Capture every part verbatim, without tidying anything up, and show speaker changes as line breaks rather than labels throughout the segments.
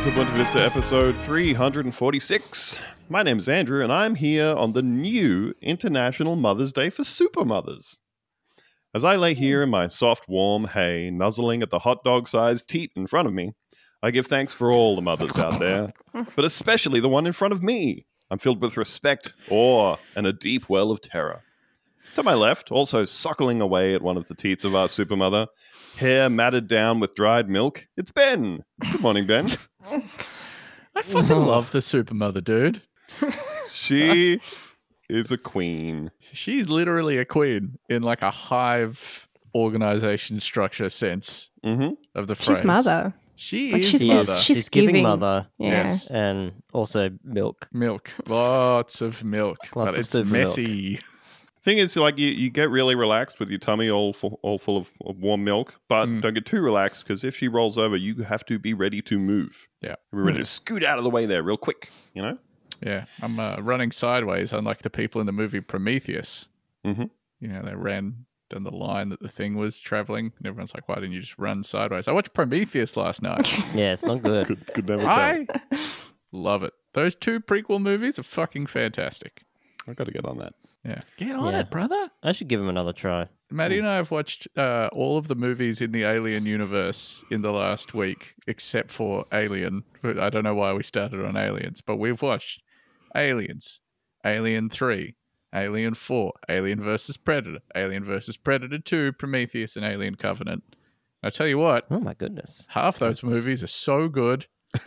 to Buena Vista episode three hundred forty-six. My name is Andrew, and I'm here on the new International Mother's Day for Super Mothers. As I lay here in my soft, warm hay, nuzzling at the hot dog-sized teat in front of me, I give thanks for all the mothers out there, but especially the one in front of me. I'm filled with respect, awe, and a deep well of terror. To my left, also suckling away at one of the teats of our super mother, hair matted down with dried milk, it's Ben. Good morning, Ben.
I fucking love the super mother, dude.
She is a queen.
She's literally a queen in like a hive organization structure sense
Mm-hmm.
of the phrase.
She's mother.
She
Like,
is
she's-
mother.
she's
She's giving,
giving-
mother
Yeah.
Yes.
and also milk.
Milk. Lots of milk.
Lots
but
of
it's
super milk.
messy.
Thing is, like, you, you get really relaxed with your tummy all full, all full of, of warm milk, but
Mm.
don't get too relaxed, because if she rolls over, you have to be ready to move.
Yeah.
Be ready to scoot out of the way there real quick, you know?
Yeah. I'm uh, running sideways, unlike the people in the movie Prometheus.
Mm-hmm.
You know, they ran down the line that the thing was traveling, and everyone's like, why didn't you just run sideways? I watched Prometheus last night.
Yeah, it's not good.
Could, could never tell.
I love it. Those two prequel movies are fucking fantastic.
I got to get on that.
Yeah. Get on
Yeah.
it, brother.
I should give him another try.
Maddie and I have watched uh, all of the movies in the Alien universe in the last week, except for Alien. I don't know why we started on Aliens, but we've watched Aliens, Alien three, Alien four, Alien versus Predator, Alien versus Predator two, Prometheus, and Alien Covenant. I tell you what,
Oh my goodness.
half those movies are so good.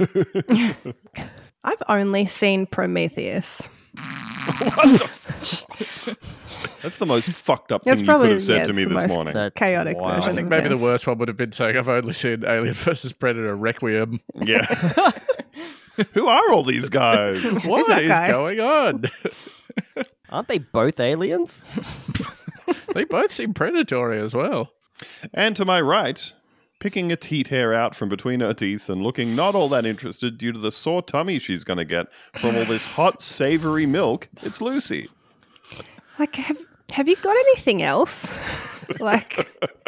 I've only seen Prometheus.
That's the most fucked up
That's
thing
probably-
you could have said
yeah,
to
it's
me
the
this
most-
morning.
That's
Chaotic
wild.
version.
I think maybe the
Yes.
worst one would have been saying I've only seen Alien versus Predator Requiem.
Yeah. Who are all these guys?
What
that
is
guy?
going on?
Aren't they both aliens?
They both seem predatory as well.
And to my right, picking a teat hair out from between her teeth and looking not all that interested due to the sore tummy she's going to get from all this hot, savory milk, it's Lucy.
Like, have have you got anything else? Like,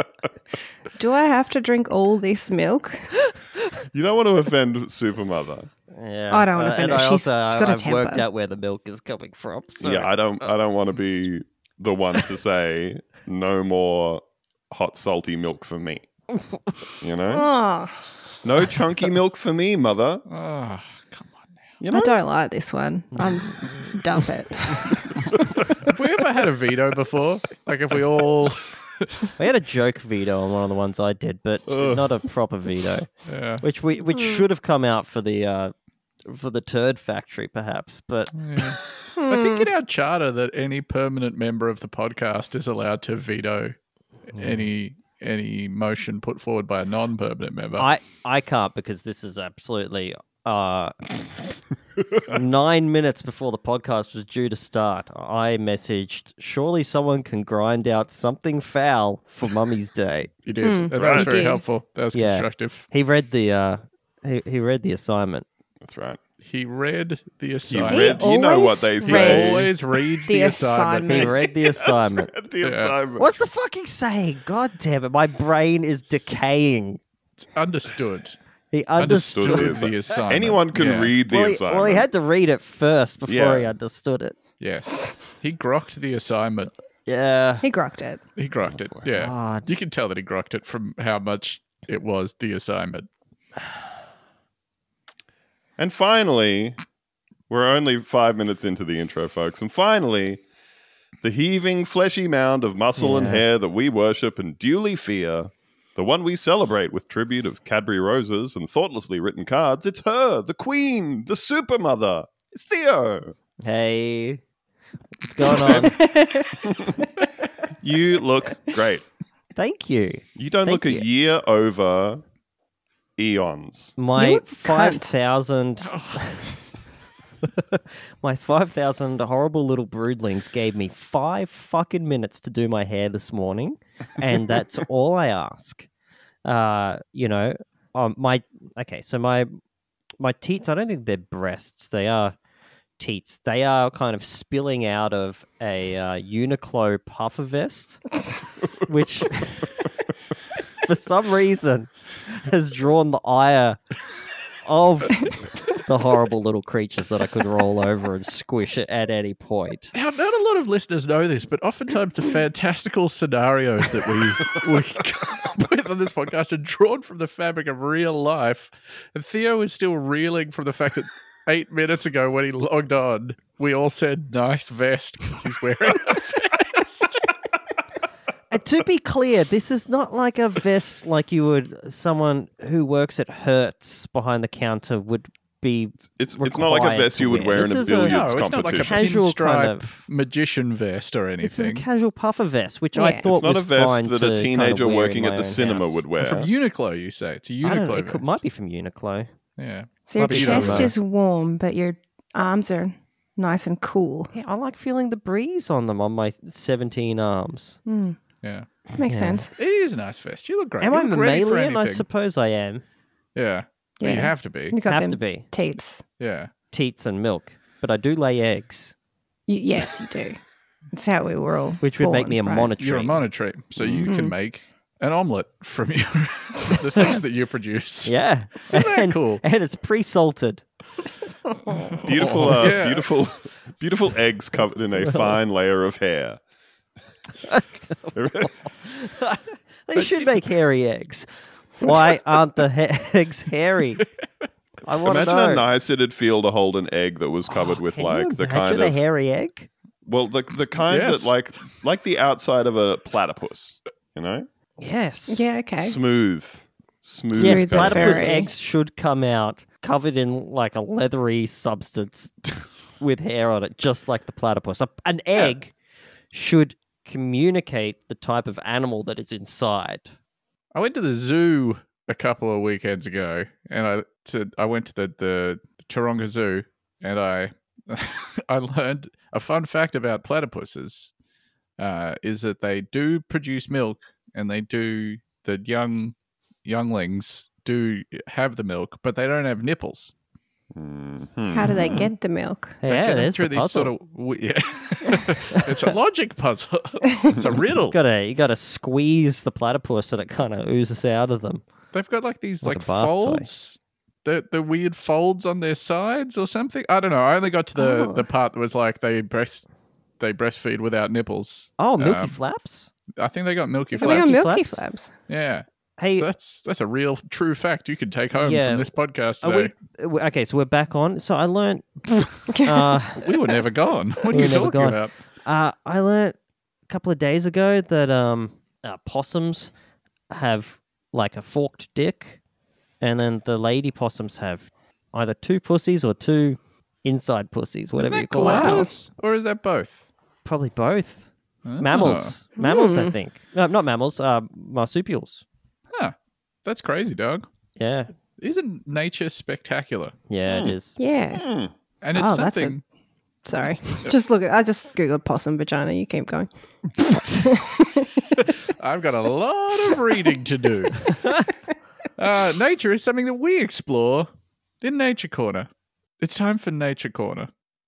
do I have to drink all this milk?
You don't want to offend Supermother.
Yeah.
I don't wanna
Uh,
offend
and
her.
I
She's
also,
got a
I've worked
temper.
out where the milk is coming from. So.
Yeah, I don't I don't want to be the one to say no more hot, salty milk for me. You know?
Oh,
No chunky milk for me, mother.
Oh, come on now.
You know?
I don't like this one. I'm dump it.
Have we ever had a veto before? Like, if we all...
We had a joke veto on one of the ones I did, but
Ugh.
not a proper veto,
Yeah.
which we which should have come out for the uh, for the turd factory, perhaps. But
Yeah. I think in our charter that any permanent member of the podcast is allowed to veto any any motion put forward by a non-permanent member.
I I can't because this is absolutely uh, nine minutes before the podcast was due to start. I messaged, surely someone can grind out something foul for Mummy's Day.
you did.
Mm,
And that
right.
was
You
very
did.
helpful. That was
Yeah.
constructive.
He read the uh, he he read the assignment.
That's right.
He read the
You
assignment.
read, you know
always
what they
read
say.
Always reads the,
the
assignment.
He
assignment.
read the assignment.
Read the
Yeah.
assignment.
What's the fucking saying? God damn it! My brain is decaying.
It's understood.
He
Understood
understood.
the
the assignment.
Anyone can
Yeah.
read the
well, he,
assignment.
well, he had to read it first before
Yeah.
he understood it.
Yes. He grokked the assignment.
Yeah.
He grokked it.
He grokked it. Yeah.
God.
You can tell that he grokked it from how much it was the assignment.
And finally, we're only five minutes into the intro, folks. And finally, the heaving, fleshy mound of muscle and
Yeah.
hair that we worship and duly fear, the one we celebrate with tribute of Cadbury roses and thoughtlessly written cards, it's her, the queen, the super mother. It's Theo.
Hey. What's going on?
You look great.
Thank you.
You don't
Thank
look
you.
a year over eons.
My
You look
five
cunt.
thousand. My five thousand horrible little broodlings gave me five fucking minutes to do my hair this morning, and that's all I ask. Uh, you know, um, my okay, so my my teats. I don't think they're breasts. They are teats. They are kind of spilling out of a uh, Uniqlo puffer vest, which for some reason has drawn the ire of the horrible little creatures that I could roll over and squish it at any point.
Now, not a lot of listeners know this, but oftentimes the fantastical scenarios that we, we come up with on this podcast are drawn from the fabric of real life. And Theo is still reeling from the fact that eight minutes ago when he logged on, we all said nice vest because he's wearing a vest.
And to be clear, this is not like a vest like you would, someone who works at Hertz behind the counter would be.
It's it's not like a
required
vest
to
you would
wear.
wear in a
This is a-
billiards
No, it's not like a
competition.
Casual
pinstripe
kind of-
magician vest or
This is a
anything.
casual puffer vest, which I
Yeah.
thought
It's not
was
a vest
fine
that
to
a
kind of
teenager
wear in
working
my
at the
own
cinema
house.
would wear.
From Uniqlo, you say. It's a
I don't know,
Uniqlo
it could,
vest.
might be from Uniqlo.
Yeah.
So your
Might be you don't
chest
know.
is warm, but your arms are nice and cool.
Yeah, I like feeling the breeze on them on my seventeen arms.
Hmm.
Yeah.
Makes
Yeah.
sense.
It is a nice vest. You look great.
Am
You
I
look ready for
mammalian? I
anything.
suppose I am.
Yeah. Well, you
Yeah.
have to be.
You got
Have
them
to be.
teats.
Yeah.
Teats and milk. But I do lay eggs,
You, yes, you do. That's how we were all.
which would make
born,
me a
right?
monitor.
You're a monotreat, so you
Mhm.
can make an omelette from your from the things that you produce.
Yeah.
Isn't that
and,
cool?
and it's pre-salted.
Beautiful,
Oh,
uh,
yeah.
beautiful, beautiful eggs covered in a fine layer of hair.
They should make hairy eggs. Why aren't the ha- eggs hairy? I want to
Imagine
know.
how nice it'd feel to hold an egg that was covered with
Can you
like the
imagine
kind
a
of
hairy egg?
well, the the kind
Yes.
that like like the outside of a platypus, you know,
Yes.
Yeah, okay.
smooth, smooth.
Yes,
Smooth
covered.
but
platypus
furry.
eggs should come out covered in like a leathery substance with hair on it, just like the platypus. A- An egg should communicate the type of animal that is inside.
I went to the zoo a couple of weekends ago, and I to, I went to the the Taronga Zoo, and I I learned a fun fact about platypuses. Uh, is that they do produce milk, and they do the young younglings do have the milk, but they don't have nipples.
Mhm.
How do they get the milk?
They
Yeah,
get them
there's
through
the
these
puzzle.
sort of w- yeah. It's a logic puzzle. It's a riddle.
You gotta, you gotta squeeze the platypus and it kind of oozes out of them.
They've got like these
Like
like
a bath toy.
folds, the the weird folds on their sides or something. I don't know. I only got to the,
Oh.
the part that was like they breast they breastfeed without nipples.
Oh, milky
Um,
flaps.
I think they got milky
They got
flaps.
Milky
milky
flaps?
flaps.
Yeah,
Hey,
so that's that's a real true fact you can take home
Yeah.
from this podcast
are
today.
we, uh, okay, so we're back on. So I learned. Uh,
We, were never gone. What are
We
you
were never
talking
gone.
about?
Uh, I learned a couple of days ago that um, uh, possums have like a forked dick, and then the lady possums have either two pussies or two inside pussies,
Is
whatever you
that
call it.
koalas or is that both?
Probably both.
Ah.
Mammals. Mammals, I
Hmm.
think. No, not mammals, uh, marsupials.
Huh. That's crazy, dog.
Yeah.
Isn't nature spectacular?
Yeah,
Hmm.
it is.
Yeah.
Hmm.
And it's
Oh, that's a-
something.
Sorry. Just look at I just googled possum vagina. You keep going.
I've got a lot of reading to do. Uh, nature is something that we explore in Nature Corner. It's time for Nature Corner.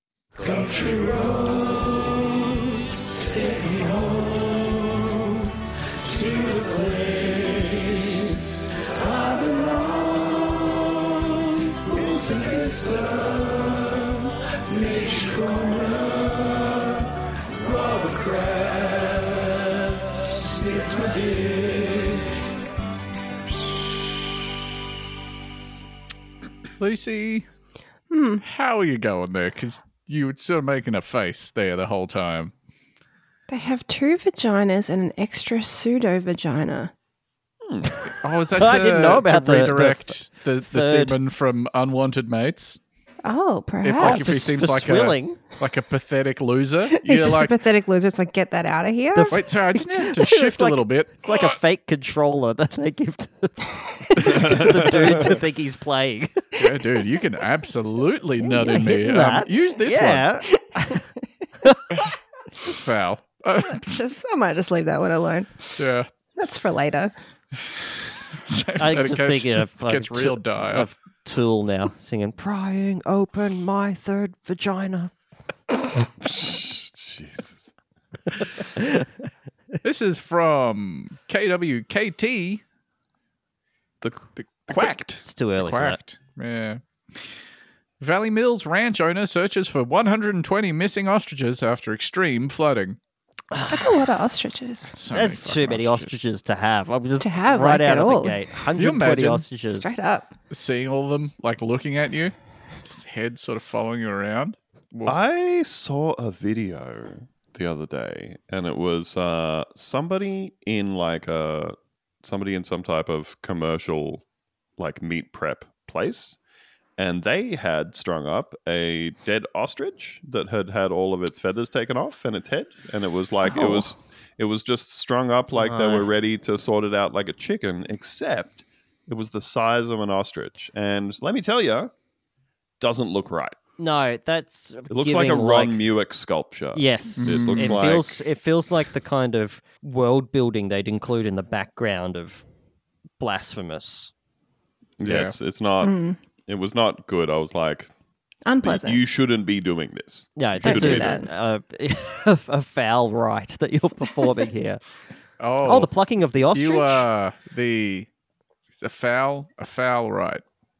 Lucy,
Hmm.
how are you going there? Because you were sort of making a face there the whole time.
They have two vaginas and an extra pseudo vagina.
Oh, is that
I
to,
didn't know about
to
the- the
redirect the, the,
third-
semen from unwanted mates?
Oh, perhaps.
like, if he
For-
seems
for
like a-
swilling.
Like a pathetic loser?
He's
You're
just
like,
a pathetic loser. It's like, get that out of here.
The f-
wait, sorry, I just have to shift
like-
a little bit.
It's like a fake controller that they give to, to the dude to think he's playing.
Yeah, dude, you can absolutely nut in me.
hitting
Um,
that.
use this
yeah.
one. It's foul. Uh,
just, I might just leave that one alone.
yeah.
That's for later.
I
In
just
case
thinking of
it
like,
gets real
Tu-
dire.
of Tool now singing "Prying Open My Third Vagina."
Jesus.
This is from K W K T.
The
The Quacked.
It's too early for that.
Quacked. Yeah. Valley Mills ranch owner searches for one hundred twenty missing ostriches after extreme flooding.
That's a lot of ostriches.
So many
That's too
fucking
many ostriches to have. I'm just
To have,
right
like,
out
at
of
all.
the gate. one hundred
you
twenty
imagine?
ostriches.
Straight up.
Seeing all of them, like, looking at you, just head sort of following you around. Woof.
I saw a video the other day, and it was uh, somebody in like a somebody in some type of commercial like meat prep place, and they had strung up a dead ostrich that had had all of its feathers taken off and its head, and it was like it
Oh.
was it was just strung up like they
No.
were ready to sort it out like a chicken, except it was the size of an ostrich, and let me tell you, doesn't look right.
No, that's
It looks like a
giving,
Ron
like-
Muick sculpture.
Yes,
It looks
it
like
feels it feels like the kind of world building they'd include in the background of Blasphemous.
yeah,
Yeah.
it's it's not.
Mm.
It was not good. I was like,
Unpleasant.
you shouldn't be doing this.
No,
Don't
this
do
is
that.
a, a foul rite that you're performing here.
Oh,
Oh, the plucking of the ostrich.
you are the a foul, a foul, right?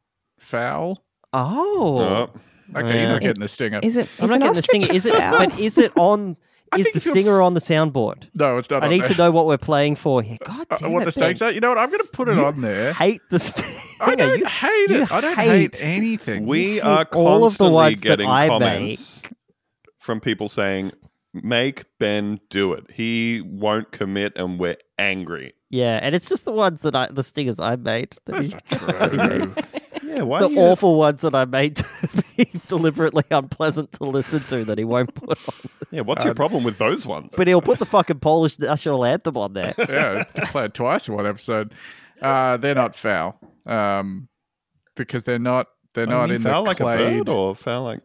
Foul.
Oh,
Oh,
Okay,
Yeah.
you're not getting the stinger.
Is it?
I'm
is
not
an
getting the
ostrich
stinger. Is it?
foul?
But is it on?
I
Is
think
the
if you're-
stinger on the soundboard?
No, it's not.
I
on
need
there.
to know what we're playing for here. God
Uh,
damn
what
it,
the stakes
Ben.
are. You know what? I'm going to put it
You
on there.
Hate the stinger.
I don't
You
hate
you
it. I don't
hate-
hate, anything.
we
hate
are
all of the
constantly
ones that
getting
I
comments from people saying, "Make Ben do it. He won't commit, and we're angry."
Yeah, and it's just the ones that I, the stingers I made. That
That's
he-
not
he
true.
makes.
Yeah, why?
The
do you-
awful ones that I made to be deliberately unpleasant to listen to that he won't put on.
Yeah, what's your problem with those ones?
But he'll put the fucking Polish national anthem on there.
Yeah, I played twice in one episode. Uh, they're not foul, um, because they're not. They're
I
not
mean,
in
foul
the
like
clade.
a bird, or foul like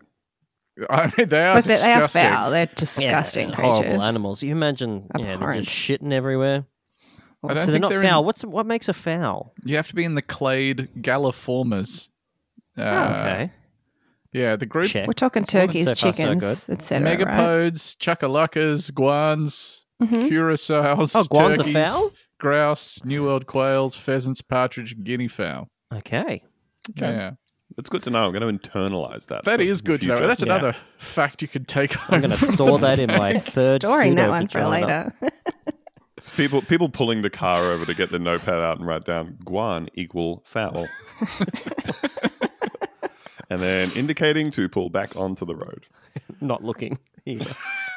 I mean, they are
But they, they are
disgusting.
foul. They're disgusting
Yeah,
creatures.
horrible animals. You imagine, yeah, they're
Abhorrent.
just shitting everywhere.
I don't
So they're
think
not
they're
foul.
in-
What's what makes a foul?
You have to be in the clade Galliformes. Uh,
Okay,
Yeah, the group
check.
We're talking
That's more than
turkeys,
so far, so
chickens, et cetera. Right?
megapodes, chukalakas, guans,
Mhm.
curassows,
Oh, guans are
turkeys,
foul.
grouse, New World quails, pheasants, partridge, and guinea fowl.
Okay,
Okay.
Yeah,
It's good to know. I'm going to internalize that.
that
for
is
the
good to know.
future.
That's
Yeah.
another fact you can take home.
I'm going to store that in my third
Storing that
pseudo
one for
vagina.
later.
It's people people pulling the car over to get the notepad out and write down guan equal foul. And then indicating to pull back onto the road.
Not looking either.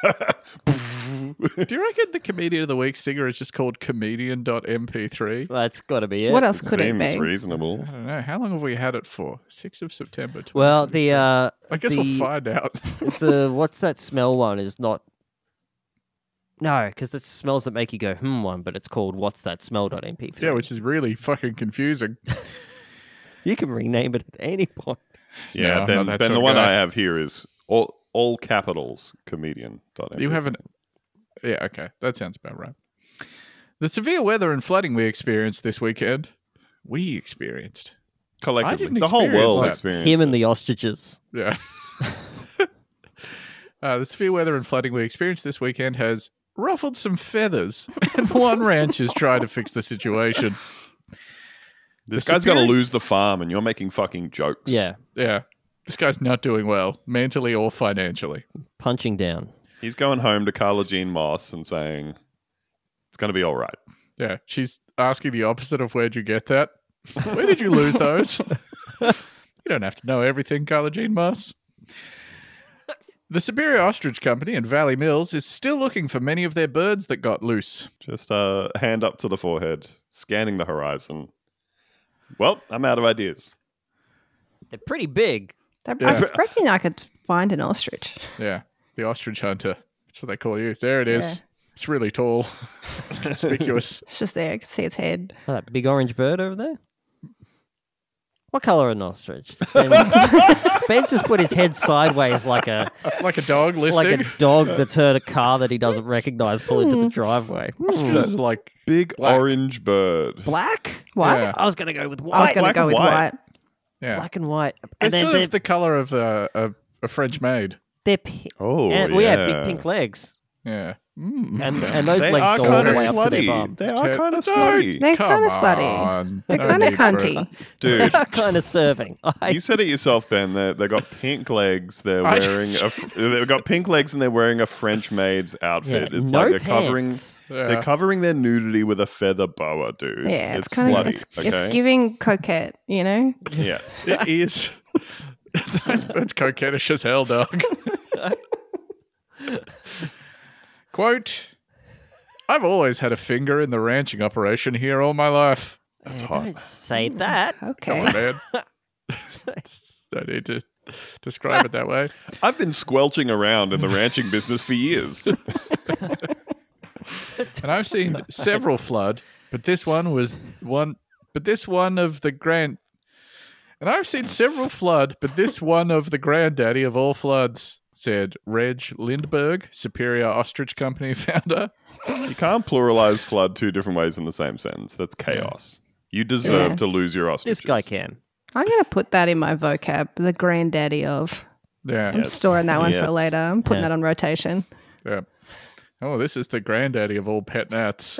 Do you reckon the comedian of the week stinger is just called comedian dot m p three?
That's got to be it.
What else could it
Seems
be?
reasonable.
I don't know. How long have we had it for? sixth of September.
Well, the uh,
I guess
the-
we'll find out.
the what's that smell one is not. No, because it's smells that make you go hmm one, but it's called what's that smell dot m p three.
Yeah, which is really fucking confusing.
You can rename it at any point.
Yeah,
No, I'm
Ben,
not that
ben
sort
the
of
one
guy.
I have here is all all capitals comedian.
You haven't. Yeah, okay. That sounds about right. The severe weather and flooding we experienced this weekend, we experienced. I
collectively.
didn't
The whole
experience
world
that.
experienced.
Him
it.
and the ostriches.
Yeah. uh, the severe weather and flooding we experienced this weekend has ruffled some feathers, and one ranch is trying to fix the situation.
This
the
guy's going to
superior-
lose the farm, and you're making fucking jokes.
Yeah,
Yeah. This guy's not doing well, mentally or financially.
punching down.
He's going home to Carla Jean Moss and saying, it's going to be all right.
Yeah. She's asking the opposite of where'd you get that? Where did you lose those? You don't have to know everything, Carla Jean Moss. The Superior Ostrich Company in Valley Mills is still looking for many of their birds that got loose.
Just a uh, hand up to the forehead, scanning the horizon. Well, I'm out of ideas.
They're pretty big.
I
Yeah.
I reckon I could find an ostrich.
Yeah, the ostrich hunter. That's what they call you. There it is.
Yeah.
It's really tall. It's conspicuous.
It's just there. I can see its head.
Oh, that big orange bird over there. What color an ostrich? Ben, Ben's just put his head sideways like a
Like a dog listening.
like a dog that's heard a car that he doesn't recognize pull into the driveway.
This is like
Big
Black.
orange bird.
Black?
What?
Yeah.
I was going to go with
I was
white.
going to
black
go
and
with
white.
white.
yeah.
Black and white.
It's
And then
sort
they're,
of the color of a, a, a French maid.
they're pi-
Oh,
and
yeah.
we have big pink legs.
Yeah. Mm.
And and those
They
legs
are
go all
kind
the
of
way up to their
slutty.
bum.
They are
Ted-
kind of
Don't-
slutty.
They're
Come
kind of slutty.
on.
They're
No
kind of
need for it.
cunty.
Dude,
kind of serving. I,
you said it yourself, Ben. They they got pink legs. They're
I-
wearing a. fr- They've got pink legs and they're wearing a French maid's outfit.
yeah,
it's
no
like they're covering.
pants.
Yeah.
They're covering their nudity with a feather boa, dude.
Yeah, it's,
it's
kind of
slutty.
it's,
okay.
it's giving coquette, you know.
Yes.
It is. Those birds coquettish as hell, dog. Quote, I've always had a finger in the ranching operation here all my life.
That's
Yeah,
hot.
Don't say that.
Come
Okay.
on, man. Don't need to describe it that way.
I've been squelching around in the ranching business for years.
And I've seen several flood, but this one was one. But this one of the grand. And I've seen several flood, but this one of the granddaddy of all floods, said Reg Lindberg, Superior Ostrich Company founder.
You can't pluralize flood two different ways in the same sentence. That's chaos. You deserve
Yeah.
to lose your ostriches.
This guy can.
I'm gonna put that in my vocab. The granddaddy of.
Yeah,
I'm
Yes.
storing that one
Yes.
for later. I'm putting
Yeah.
that on rotation.
yeah. Oh, this is the granddaddy of all pet gnats.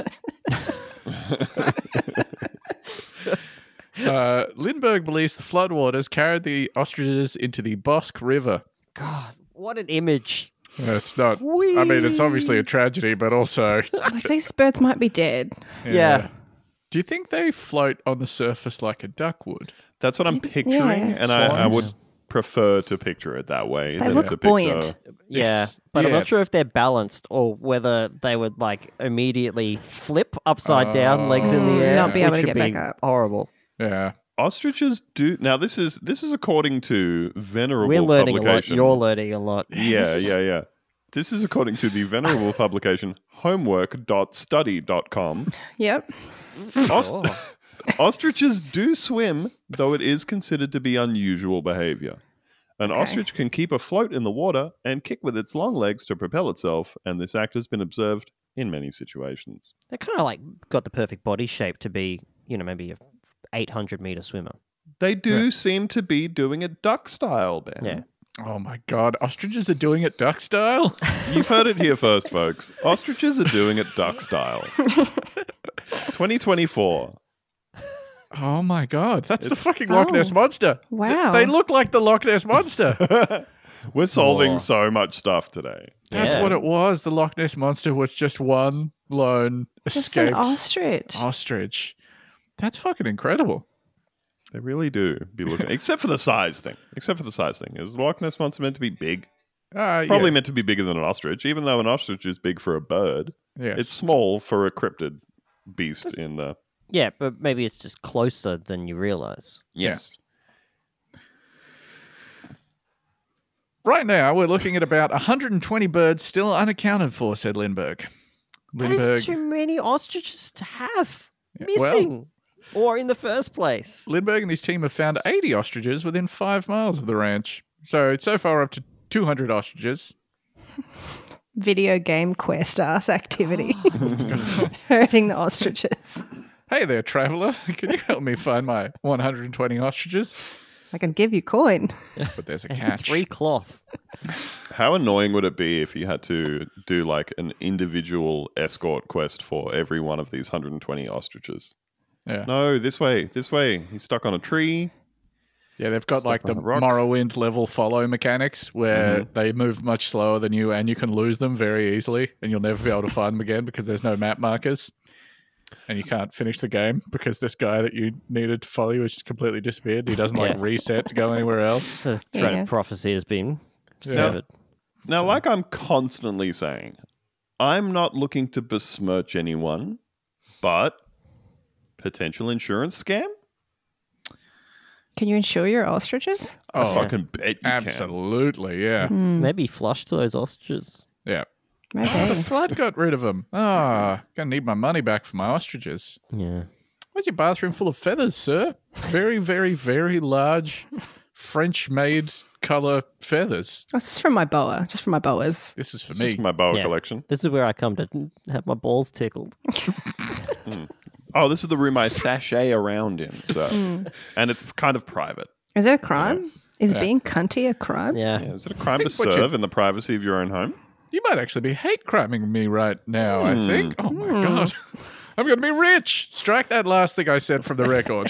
uh, Lindbergh believes the floodwaters carried the ostriches into the Bosque River.
God, what an image.
It's not. I mean, it's obviously a tragedy, but also.
Like these birds might be dead.
Yeah.
Do you think they float on the surface like a duck would?
That's what I'm picturing,
Yeah.
and I, I would
Swans.
prefer to picture it that way.
They
than
look
to picture-
buoyant.
Yeah,
Yes.
but I'm
Yeah.
not sure if they're balanced or whether they would like immediately flip upside down, legs in
Mm,
the air,
not be able
which
to
would
get
be
back up.
Horrible.
Yeah.
Ostriches do now. This is this is according to venerable
We're learning a lot.
publication.
You're learning a lot.
Yeah, yeah, yeah. This is according to the venerable publication homework dot study dot com.
Yep.
Ost-
Oh.
Ostriches do swim, though it is considered to be unusual behavior. An
Okay.
ostrich can keep afloat in the water and kick with its long legs to propel itself, and this act has been observed in many situations.
They're kind of like got the perfect body shape to be, you know, maybe a eight hundred meter swimmer.
They do
Yeah.
seem to be doing it duck style, Ben.
Yeah.
Oh my God. Ostriches are doing it duck style?
You've heard it here first, folks. Ostriches are doing it duck style. twenty twenty-four.
Oh my God. That's the fucking Loch Ness
Oh.
Monster. Th-
Wow.
They look like the Loch Ness Monster.
We're solving
Oh.
so much stuff today.
That's
Yeah.
what it was. The Loch Ness Monster was just one lone
Just an
escaped
ostrich.
ostrich. That's fucking incredible.
They really do be looking, except for the size thing. Except for the size thing. Is the Loch Ness Monster meant to be big?
Uh,
Probably
yeah.
meant to be bigger than an ostrich, even though an ostrich is big for a bird.
Yes.
It's small for a cryptid beast in the.
Yeah, but maybe it's just closer than you realize.
Yes.
Right now, we're looking at about one hundred twenty birds still unaccounted for, said Lindbergh. Lindbergh.
There's too many ostriches to have
Yeah, well-
missing or in the first place.
Lindbergh and his team have found eighty ostriches within five miles of the ranch. So it's so far up to two hundred ostriches.
Video game quest ass activity. Hurting the ostriches.
Hey there, traveler. Can you help me find my one hundred twenty ostriches?
I can give you coin.
But there's a
And
catch.
three cloth.
How annoying would it be if you had to do like an individual escort quest for every one of these one hundred twenty ostriches?
Yeah.
No, this way, this way. He's stuck on a tree.
Yeah, they've got
Stuck
like the
on a rock.
Morrowind level follow mechanics where they move much slower than you and you can lose them very easily and you'll never be able to find them again because there's no map markers. And you can't finish the game because this guy that you needed to follow you has just completely disappeared. He doesn't like
Yeah.
reset to go anywhere else.
The threat
Yeah.
of prophecy has been
Yeah.
severed.
Now, like I'm constantly saying, I'm not looking to besmirch anyone, but potential insurance scam?
Can you insure your ostriches?
I
Oh,
fucking bet you can.
absolutely. Yeah.
Hmm,
Maybe flushed those ostriches.
Yeah. Oh, the
maybe.
flood got rid of them. Ah, gonna need my money back for my ostriches.
Yeah.
Where's your bathroom full of feathers, sir? Very, very, very large French-made color feathers.
Oh, this is from my boa. Just from my boas.
This is for
This
me.
is my boa
Yeah.
collection.
This is where I come to have my balls tickled.
Oh, this is the room I sashay around in. So, and it's kind of private.
Is it a crime? Is
Yeah.
being cunty a crime?
Yeah.
Yeah, is it a crime to
think what you-
serve in the privacy of your own home?
You might actually be hate criming me right now, I
Hmm.
think. Oh my
Hmm.
God. I'm going to be rich. Strike that last thing I said from the record.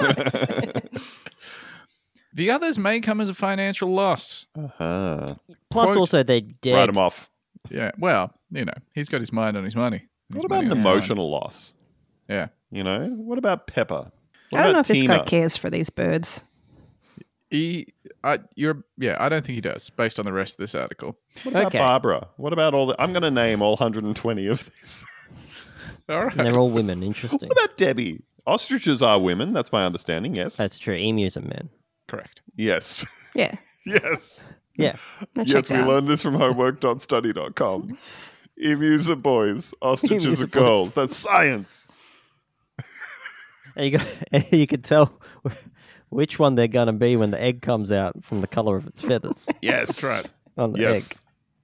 The others may come as a financial loss.
Uh-huh.
Plus,
Quote-
also they're dead.
Write him off.
Yeah, well, you know, he's got his mind on his money. His
What about
money
an
on his mind.
emotional loss?
Yeah.
You know, what about Pepper? What
I don't know
about
if this guy
Tina?
cares for these birds.
He, I, you're, yeah, I don't think he does, based on the rest of this article.
What about
Okay.
Barbara? What about all the... I'm going to name all one hundred twenty of these.
All right.
And they're all women. Interesting.
What about Debbie? Ostriches are women. That's my understanding, yes?
That's true. Emus are men.
Correct.
Yes.
Yeah.
Yes.
Yeah.
that
Yes,
checks
we
out.
learned this from homework dot study dot com. Emus are boys. Ostriches
Emus
are
are boys.
girls. That's science.
And you, got, you can tell which one they're going to be when the egg comes out from the color of its feathers
Yes.
That's right.
on the
Yes.
egg.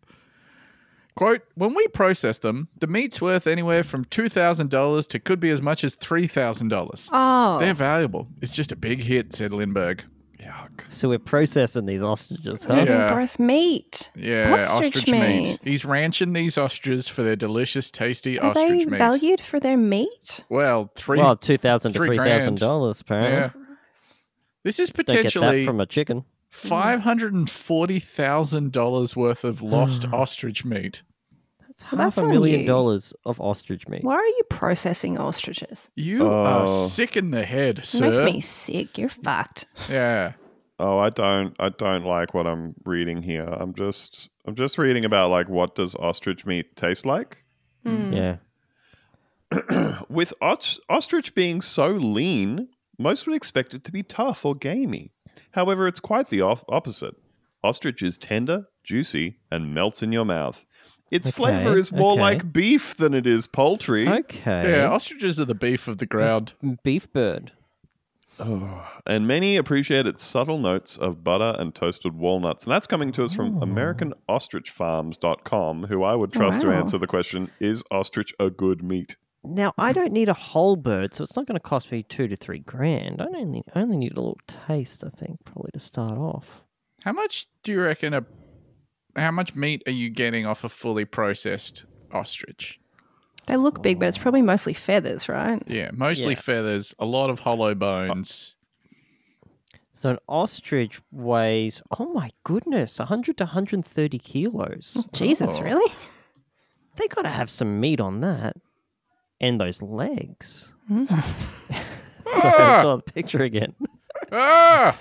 Quote, when we process them, the meat's worth anywhere from two thousand dollars to could be as much as three thousand dollars.
Oh.
They're valuable. It's just a big hit, said Lindbergh.
Yuck.
So we're processing these ostriches, huh?
They're
Yeah.
gross meat.
Yeah,
Ostrich
ostrich, meat.
meat.
He's ranching these ostriches for their delicious, tasty
Are
ostrich
they
meat.
valued for their meat?
Well, three.
Well, two thousand to
three
three thousand dollars apparently.
yeah. This is
Don't get that
potentially
from a chicken.
five hundred and forty thousand dollars worth of lost ostrich meat.
That's
Well,
half
that's
a
on
million
you.
dollars of ostrich meat.
Why are you processing ostriches?
You
Oh.
are sick in the head,
It
sir.
makes me sick. You're fucked.
Yeah.
Oh, I don't I don't like what I'm reading here. I'm just I'm just reading about like what does ostrich meat taste like?
Mm.
Yeah.
With os- ostrich being so lean, most would expect it to be tough or gamey. However, it's quite the op- opposite. Ostrich is tender, juicy, and melts in your mouth. Its
Okay,
flavor is more
okay.
like beef than it is poultry.
Okay.
Yeah, ostriches are the beef of the ground.
Beef bird.
Oh, and many appreciate its subtle notes of butter and toasted walnuts. And that's coming to us from
Oh.
American Ostrich Farms dot com, who I would trust to
Wow.
answer the question, is ostrich a good meat?
Now I don't need a whole bird, so it's not going to cost me two to three grand. I only I only need a little taste, I think, probably to start off.
How much do you reckon a how much meat are you getting off a fully processed ostrich?
They look big, but it's probably mostly feathers, right?
Yeah, mostly
Yeah.
feathers, a lot of hollow bones.
So an ostrich weighs, oh my goodness, one hundred to one hundred thirty kilos.
Jesus,
Oh.
really?
They got to have some meat on that. And those legs.
Mm.
Sorry, I saw the picture again.
Ah!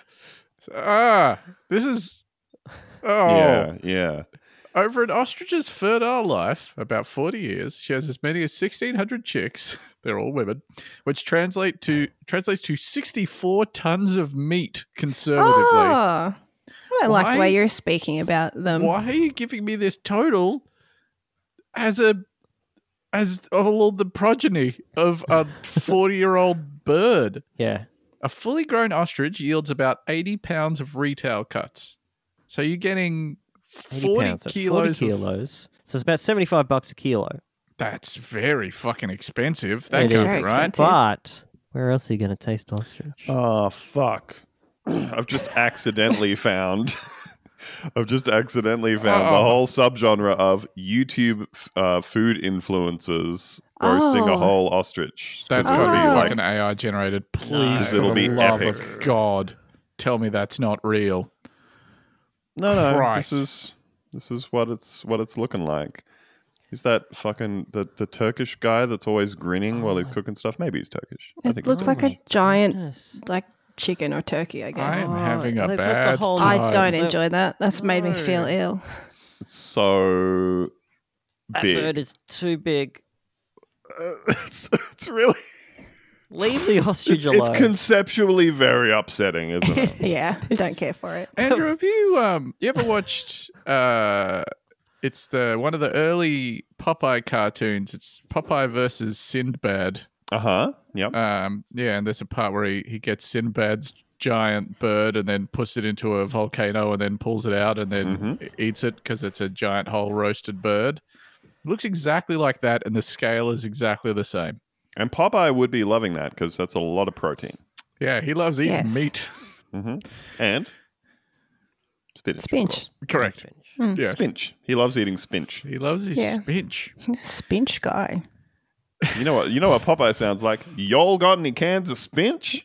Ah! This is Oh.
Yeah, yeah.
Over an ostrich's fertile life, about forty years, she has as many as sixteen hundred chicks. They're all women, which translate to translates to sixty-four tons of meat conservatively.
Oh, I don't like the
Why?
way you're speaking about them.
Why are you giving me this total as a as all the progeny of a forty-year-old bird?
Yeah.
A fully grown ostrich yields about eighty pounds of retail cuts. So you're getting
eighty
forty
pounds, so
kilos.
forty
of-
kilos. So it's about seventy-five bucks a kilo.
That's very fucking expensive. That
It
can't
is.
be right.
Expensive.
But where else are you going to taste ostrich?
Oh, fuck. I've just accidentally found. I've just accidentally found the
Oh.
whole subgenre of YouTube uh, food influencers roasting a
Oh.
whole ostrich.
That's
It'll
got to be
Oh.
fucking A I generated. Please, for
It'll
the
be
love
epic.
of God, tell me that's not real.
No, no.
Christ.
This is this is what it's what it's looking like. Is that fucking the, the Turkish guy that's always grinning while he's cooking stuff? Maybe he's Turkish. I
It
think
looks
Oh
like
my
a giant,
goodness.
like chicken or turkey, I guess.
I'm
Oh,
having a
they've got the
bad
whole-
time.
I don't
No.
enjoy that. That's made me feel
No.
ill.
it's so
That
big.
bird is too big.
Uh, it's, it's really
Leave the ostrich
it's,
alone.
it's conceptually very upsetting, isn't it?
Yeah, don't care for it.
Andrew, have you um you ever watched uh it's the one of the early Popeye cartoons. It's Popeye versus Sinbad.
Uh huh. Yep.
Um yeah, and there's a part where he, he gets Sinbad's giant bird and then puts it into a volcano and then pulls it out and then
Mhm.
eats it because it's a giant whole roasted bird. It looks exactly like that and the scale is exactly the same.
And Popeye would be loving that because that's a lot of protein.
Yeah, he loves eating
Yes.
meat.
hmm And Spinach. of
Spinach.
course.
Correct.
Mm.
Yes.
Spinach. He loves eating spinach.
He loves his
Yeah.
spinach.
He's a spinach guy.
You know what? You know what Popeye sounds like? Y'all got any cans of spinach?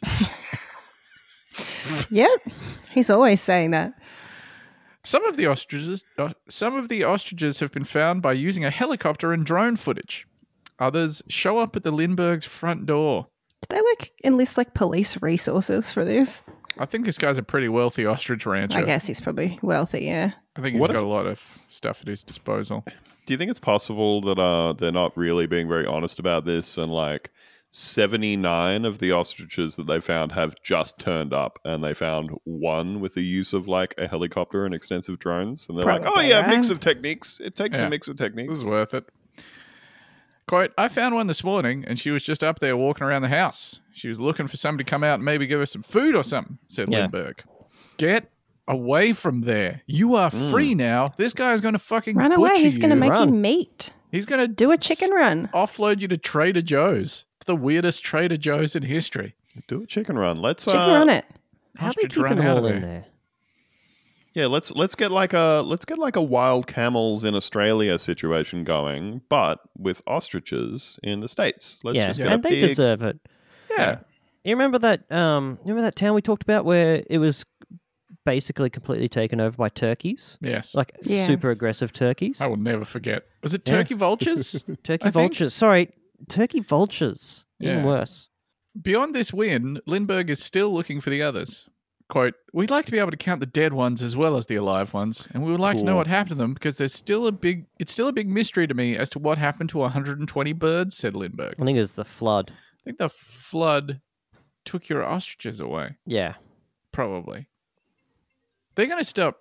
Yep. He's always saying that.
Some of the ostriches, uh, some of the ostriches have been found by using a helicopter and drone footage. Others show up at the Lindbergh's front door.
Did they like enlist like police resources for this?
I think this guy's a pretty wealthy ostrich rancher.
I guess he's probably wealthy, yeah.
I think he's
What
got
if-
a lot of stuff at his disposal.
Do you think it's possible that uh, they're not really being very honest about this and like seventy-nine of the ostriches that they found have just turned up and they found one with the use of like a helicopter and extensive drones? And they're like, oh
Probably,
yeah,
right?
mix of techniques. It takes
Yeah.
a mix of
This
techniques.
is worth it. Quote, I found one this morning and she was just up there walking around the house. She was looking for somebody to come out and maybe give her some food or something, said
Yeah.
Lindbergh. Get away from there. You are free now. This guy is going to fucking
Run away.
butcher
He's going to
you.
make you
Run.
meat.
He's going to
Do a chicken run.
offload you to Trader Joe's. The weirdest Trader Joe's in history.
Do a chicken run. Let's
Chicken
uh,
run it.
How are they
Ostrich ran
keeping them
out
all
of
in
there.
there?
Yeah, let's let's get like a let's get like a wild camels in Australia situation going, but with ostriches in the States. Let's
yeah,
just get
and
a
they
big
deserve it.
Yeah.
You remember that? Um, remember that town we talked about where it was basically completely taken over by turkeys,
Yes.
like
Yeah.
super aggressive turkeys.
I will never forget. Was it
Yeah.
turkey vultures?
Turkey
I think-
vultures. Sorry, turkey vultures. Even
Yeah.
worse.
Beyond this win, Lindbergh is still looking for the others. Quote, we'd like to be able to count the dead ones as well as the alive ones, and we would like to know
Cool.
what happened to them because there's still a big it's still a big mystery to me as to what happened to one hundred twenty birds, said Lindbergh.
I think it was the flood.
I think the flood took your ostriches away,
Yeah.
probably. They're going to stop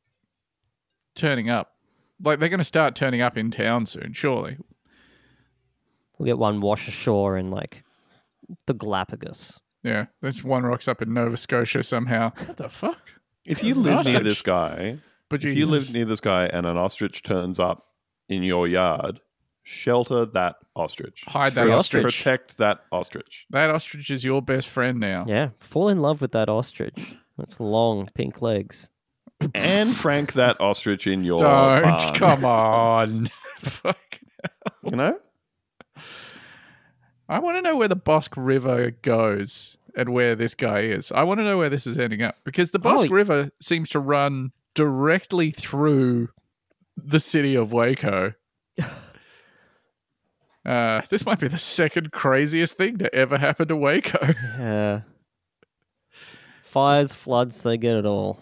turning up. Like, they're going to start turning up in town soon, surely.
We'll get one wash ashore in like the Galapagos.
Yeah, this one rocks up in Nova Scotia somehow. What the fuck?
If you live near
Ostrich.
this guy,
But
if you live near this guy and an ostrich turns up in your yard, shelter that ostrich.
hide that
Free
ostrich.
ostrich.
Protect that ostrich.
That ostrich is your best friend now.
Yeah. Fall in love with that ostrich. Its long pink legs.
And frank that ostrich in your
Don't.
barn.
Come on. Fuck.
You know?
I want to know where the Bosque River goes and where this guy is. I want to know where this is ending up because the Bosque
Oh,
River seems to run directly through the city of Waco. Uh, this might be the second craziest thing to ever happen to Waco.
Yeah. Fires, floods, they get it all.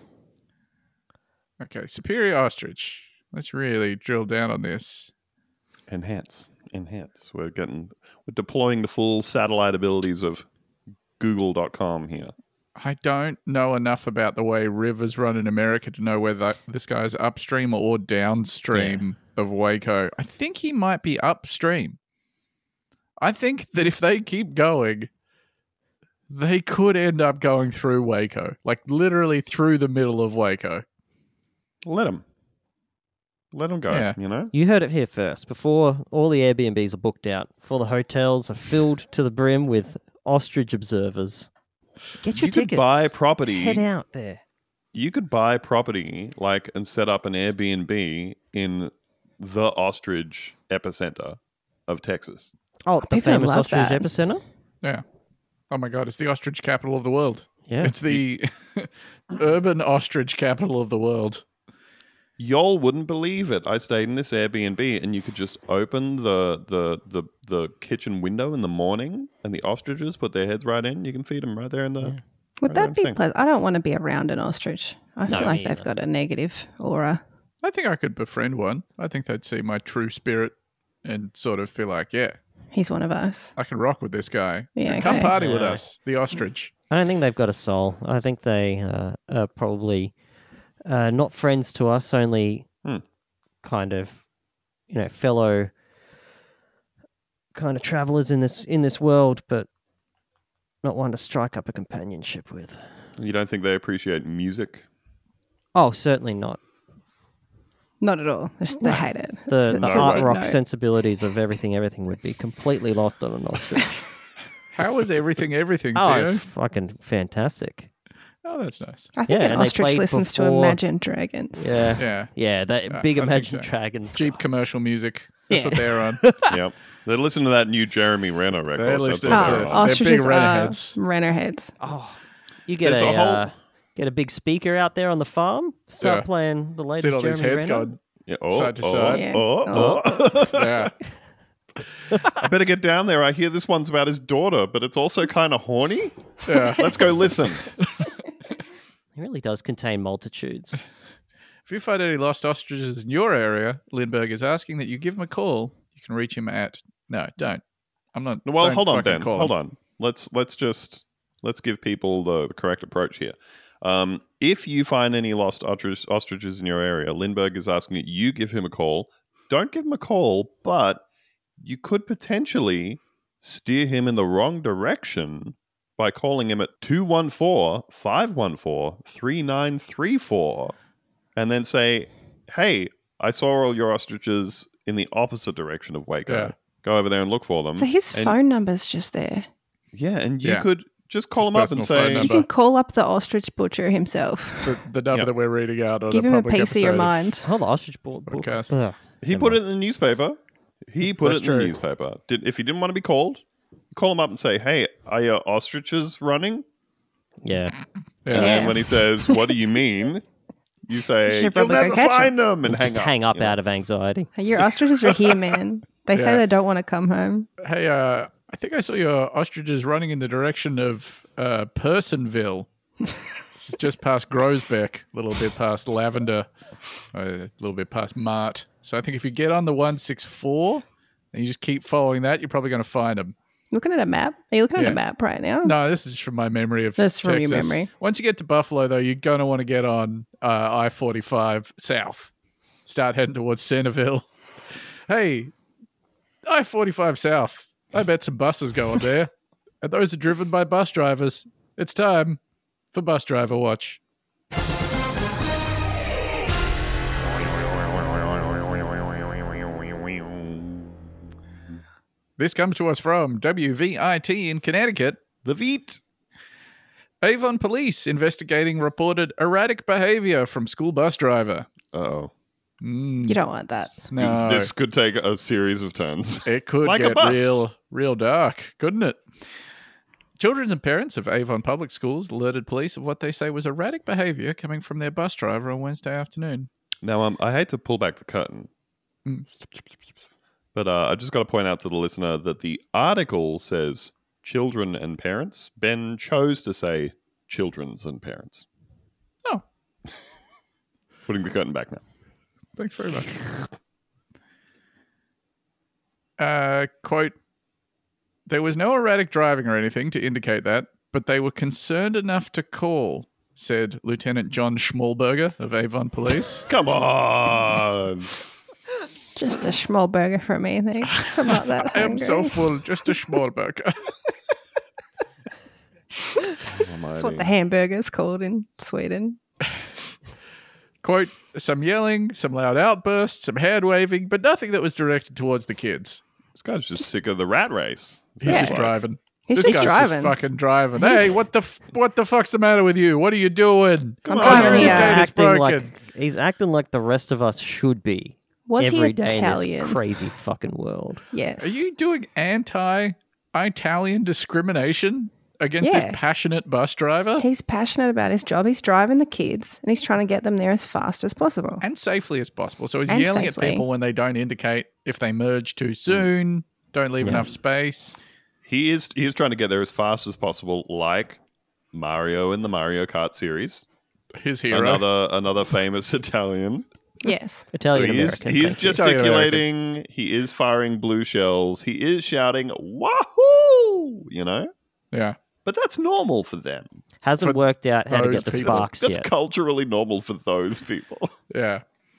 Okay, Superior Ostrich. Let's really drill down on this.
Enhance. Enhance. We're getting we're deploying the full satellite abilities of Google dot com here.
I don't know enough about the way rivers run in America to know whether this guy's upstream or downstream of Waco. I think he might be upstream. I think that if they keep going, they could end up going through Waco, like literally through the middle of Waco.
Let them. Let them go,
Yeah.
you know?
You heard it here first. Before all the Airbnbs are booked out, before the hotels are filled to the brim with ostrich observers. Get your
You could
tickets.
buy property.
Head out there.
You could buy property like and set up an Airbnb in the ostrich epicenter of Texas.
Oh, the
People
famous
love
ostrich
that.
epicenter?
Yeah. Oh my God, it's the ostrich capital of the world.
Yeah.
It's the urban ostrich capital of the world.
Y'all wouldn't believe it. I stayed in this Airbnb and you could just open the, the the the kitchen window in the morning and the ostriches put their heads right in. You can feed them right there in the...
Yeah.
Would
I
that
don't
be
think-
pleasant? I don't want to be around an ostrich. I
No,
feel like
me
they've
either.
got a negative aura.
I think I could befriend one. I think they'd see my true spirit and sort of be like, yeah,
He's one of us.
I can rock with this guy.
Yeah,
Come
okay.
party with
Yeah.
us, the ostrich.
I don't think they've got a soul. I think they uh, are probably uh, not friends to us, only
Hmm.
kind of, you know, fellow kind of travelers in this in this world, but not one to strike up a companionship with.
You don't think they appreciate music?
Oh, certainly not.
Not at all. They, just, they hate it.
The,
It's-
the
it's a
art
big
rock
no.
sensibilities of everything, everything would be completely lost on an ostrich.
How is everything everything,
Oh,
Theo?
it's fucking fantastic.
Oh, that's nice.
I think
Yeah,
an
and they
ostrich
played
listens to
before-
Imagine Dragons.
Yeah.
Yeah.
Yeah, that
Uh,
big
I think
Imagine
so.
Dragons.
Jeep
guys.
commercial music. That's
Yeah.
what they're on.
Yep. They're listening to that new Jeremy Renner record.
They're
That's
listening
what
to
they're
it.
Oh,
on.
They're big
ostriches are
rennerheads.
rennerheads.
Oh, you get
There's
a,
a whole-
uh, get a big speaker out there on the farm. Start
Yeah.
playing the
See
latest
all these
Jeremy
heads
Renner.
going.
Yeah. Oh,
Side to
oh,
side.
Yeah.
Oh, oh.
Yeah.
I better get down there. I hear this one's about his daughter, but it's also kind of horny.
Yeah.
Let's go listen.
He really does contain multitudes.
If you find any lost ostriches in your area, Lindbergh is asking that you give him a call. You can reach him at no, don't. I'm not.
Well,
don't
hold on,
fucking
Ben.
call
Hold
him.
on. Let's let's just let's give people the, the correct approach here. Um, if you find any lost ostrich, ostriches in your area, Lindbergh is asking that you give him a call. Don't give him a call, but you could potentially steer him in the wrong direction by calling him at two one four, five one four, three nine three four and then say, hey, I saw all your ostriches in the opposite direction of Waco.
Yeah.
Go over there and look for them.
So his
And-
phone number's just there.
Yeah, and you
Yeah.
could just call
His
him up and
personal phone
say,
You
number.
can call up the ostrich butcher himself.
The, the number
Yeah.
that we're reading out on
Give
a
him a
public
piece of your
episode.
mind.
Oh, the ostrich board book.
Podcast.
Ugh.
he
Never
put it
mind.
in the newspaper. He put
That's
it in the
true.
newspaper. Did, if he didn't want to be called, call him up and say, hey, are your ostriches running?
Yeah.
Yeah.
And then
Yeah.
when he says, what do you mean? You say,
should
you'll
probably go
never
catch 'em."
find them, and hang
Just
up.
hang up
you know?
out of anxiety.
Hey, your ostriches are here, man. They say
Yeah.
they don't want to come home.
Hey, uh, I think I saw your ostriches running in the direction of uh, Personville. This is just past Grosbeck, a little bit past Lavender, uh, a little bit past Mart. So I think if you get on the one sixty-four and you just keep following that, you're probably going to find them.
Looking at a map? Are you looking
Yeah.
at a map right now?
No, this is from my memory of
That's from your
Texas.
memory.
Once you get to Buffalo, though, you're going to want to get on uh, I forty-five south. Start heading towards Centerville. Hey, I forty-five south. I bet some buses go on there. And those are driven by bus drivers. It's time for Bus Driver Watch. This comes to us from W V I T in Connecticut.
The Veet.
Avon police investigating reported erratic behavior from school bus driver.
Uh-oh.
Mm,
You don't want that.
no,
This could take a series of turns.
it could
like a
get
bus.
real, real dark, couldn't it? Children and parents of Avon Public Schools alerted police of what they say was erratic behavior coming from their bus driver on Wednesday afternoon.
Now, um, I hate to pull back the curtain,
Mm.
but uh, I just got to point out to the listener that the article says children and parents. Ben chose to say children's and parents.
Oh,
Putting the curtain back now.
thanks very much. Uh, quote, there was no erratic driving or anything to indicate that, but they were concerned enough to call, said Lieutenant John Schmalberger of Avon Police.
Come on.
Just a small burger for me, thanks. I'm not that
I am
hungry.
so full, just a Schmalberger.
That's what the hamburger's called in Sweden.
Quote, some yelling, some loud outbursts, some hand waving, but nothing that was directed towards the kids.
This guy's just sick of the rat race.
He's
Yeah.
just driving.
He's
this
just
guy's
driving.
just fucking driving. Hey, what the f- what the fuck's the matter with you? What are you doing?
I'm
on,
driving
man.
the
This
uh,
guy is
acting
broken.
like he's acting like the rest of us should be
Was
every
he
day
Italian?
in this crazy fucking world.
Yes.
Are you doing anti-Italian discrimination against
Yeah.
this passionate bus driver?
He's passionate about his job. He's driving the kids and he's trying to get them there as fast as possible.
And safely as possible. So he's
And
yelling
safely.
at people when they don't indicate if they merge too soon, don't leave
Yeah.
enough space.
He is he is trying to get there as fast as possible, like Mario in the Mario Kart series.
His hero.
Another another famous Italian.
Yes.
Italian
he is,
American.
he is
thank you.
gesticulating. He is firing blue shells. He is shouting "Wahoo!" You know,
Yeah.
but that's normal for them.
Hasn't
for
worked out how to
those
get the
people.
sparks
That's
yet.
culturally normal for those people.
Yeah.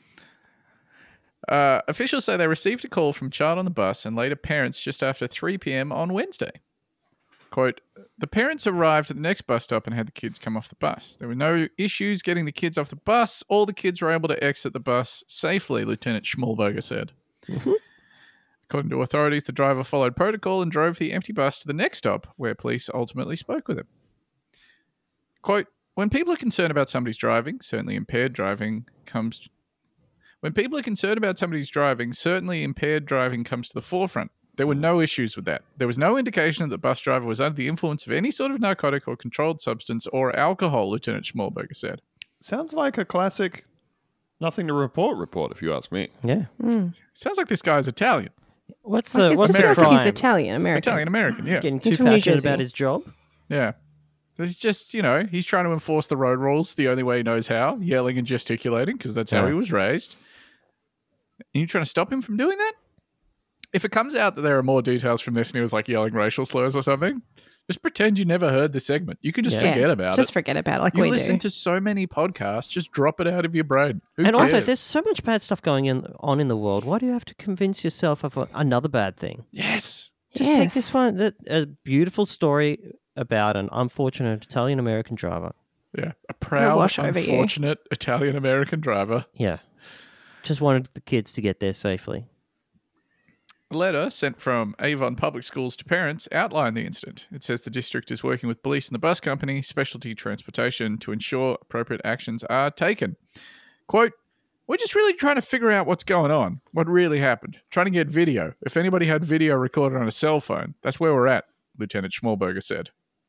Uh, officials say they received a call from a child on the bus and later parents just after three p.m. on Wednesday. Quote, the parents arrived at the next bus stop and had the kids come off the bus. There were no issues getting the kids off the bus. All the kids were able to exit the bus safely, Lieutenant Schmalberger said. According to authorities, the driver followed protocol and drove the empty bus to the next stop, where police ultimately spoke with him. Quote, when people are concerned about somebody's driving, certainly impaired driving comes. When people are concerned about somebody's driving, certainly impaired driving comes to the forefront. There were no issues with that. There was no indication that the bus driver was under the influence of any sort of narcotic or controlled substance or alcohol, Lieutenant Schmalberger said.
Sounds like a classic nothing to report report, if you ask me.
Yeah.
Sounds like this guy's Italian.
What's
Like,
the
it
what's
just
the
sounds like he's
crime?
Italian American.
Italian American, yeah.
Getting
He's
too
from New
passionate
Jersey.
about his job.
Yeah. He's just, you know, he's trying to enforce the road rules the only way he knows how, yelling and gesticulating, because that's how
Yeah.
he was raised. And you're trying to stop him from doing that? If it comes out that there are more details from this and he was like yelling racial slurs or something, just pretend you never heard the segment. You can just
Yeah.
forget about
Just
it.
forget about it like
You
we
listen
do.
to so many podcasts, just drop it out of your brain. Who
And also,
cares?
there's so much bad stuff going in, on in the world. Why do you have to convince yourself of a, another bad thing?
Yes.
Just take
Yes.
this one, that a beautiful story about an unfortunate Italian American driver.
Yeah. A proud,
wash over you.
unfortunate Italian American driver.
Yeah. Just wanted the kids to get there safely.
A letter sent from Avon Public Schools to parents outlined the incident. It says the district is working with police and the bus company, Specialty Transportation, to ensure appropriate actions are taken. Quote, we're just really trying to figure out what's going on, what really happened, trying to get video. If anybody had video recorded on a cell phone, that's where we're at, Lieutenant Schmalberger said.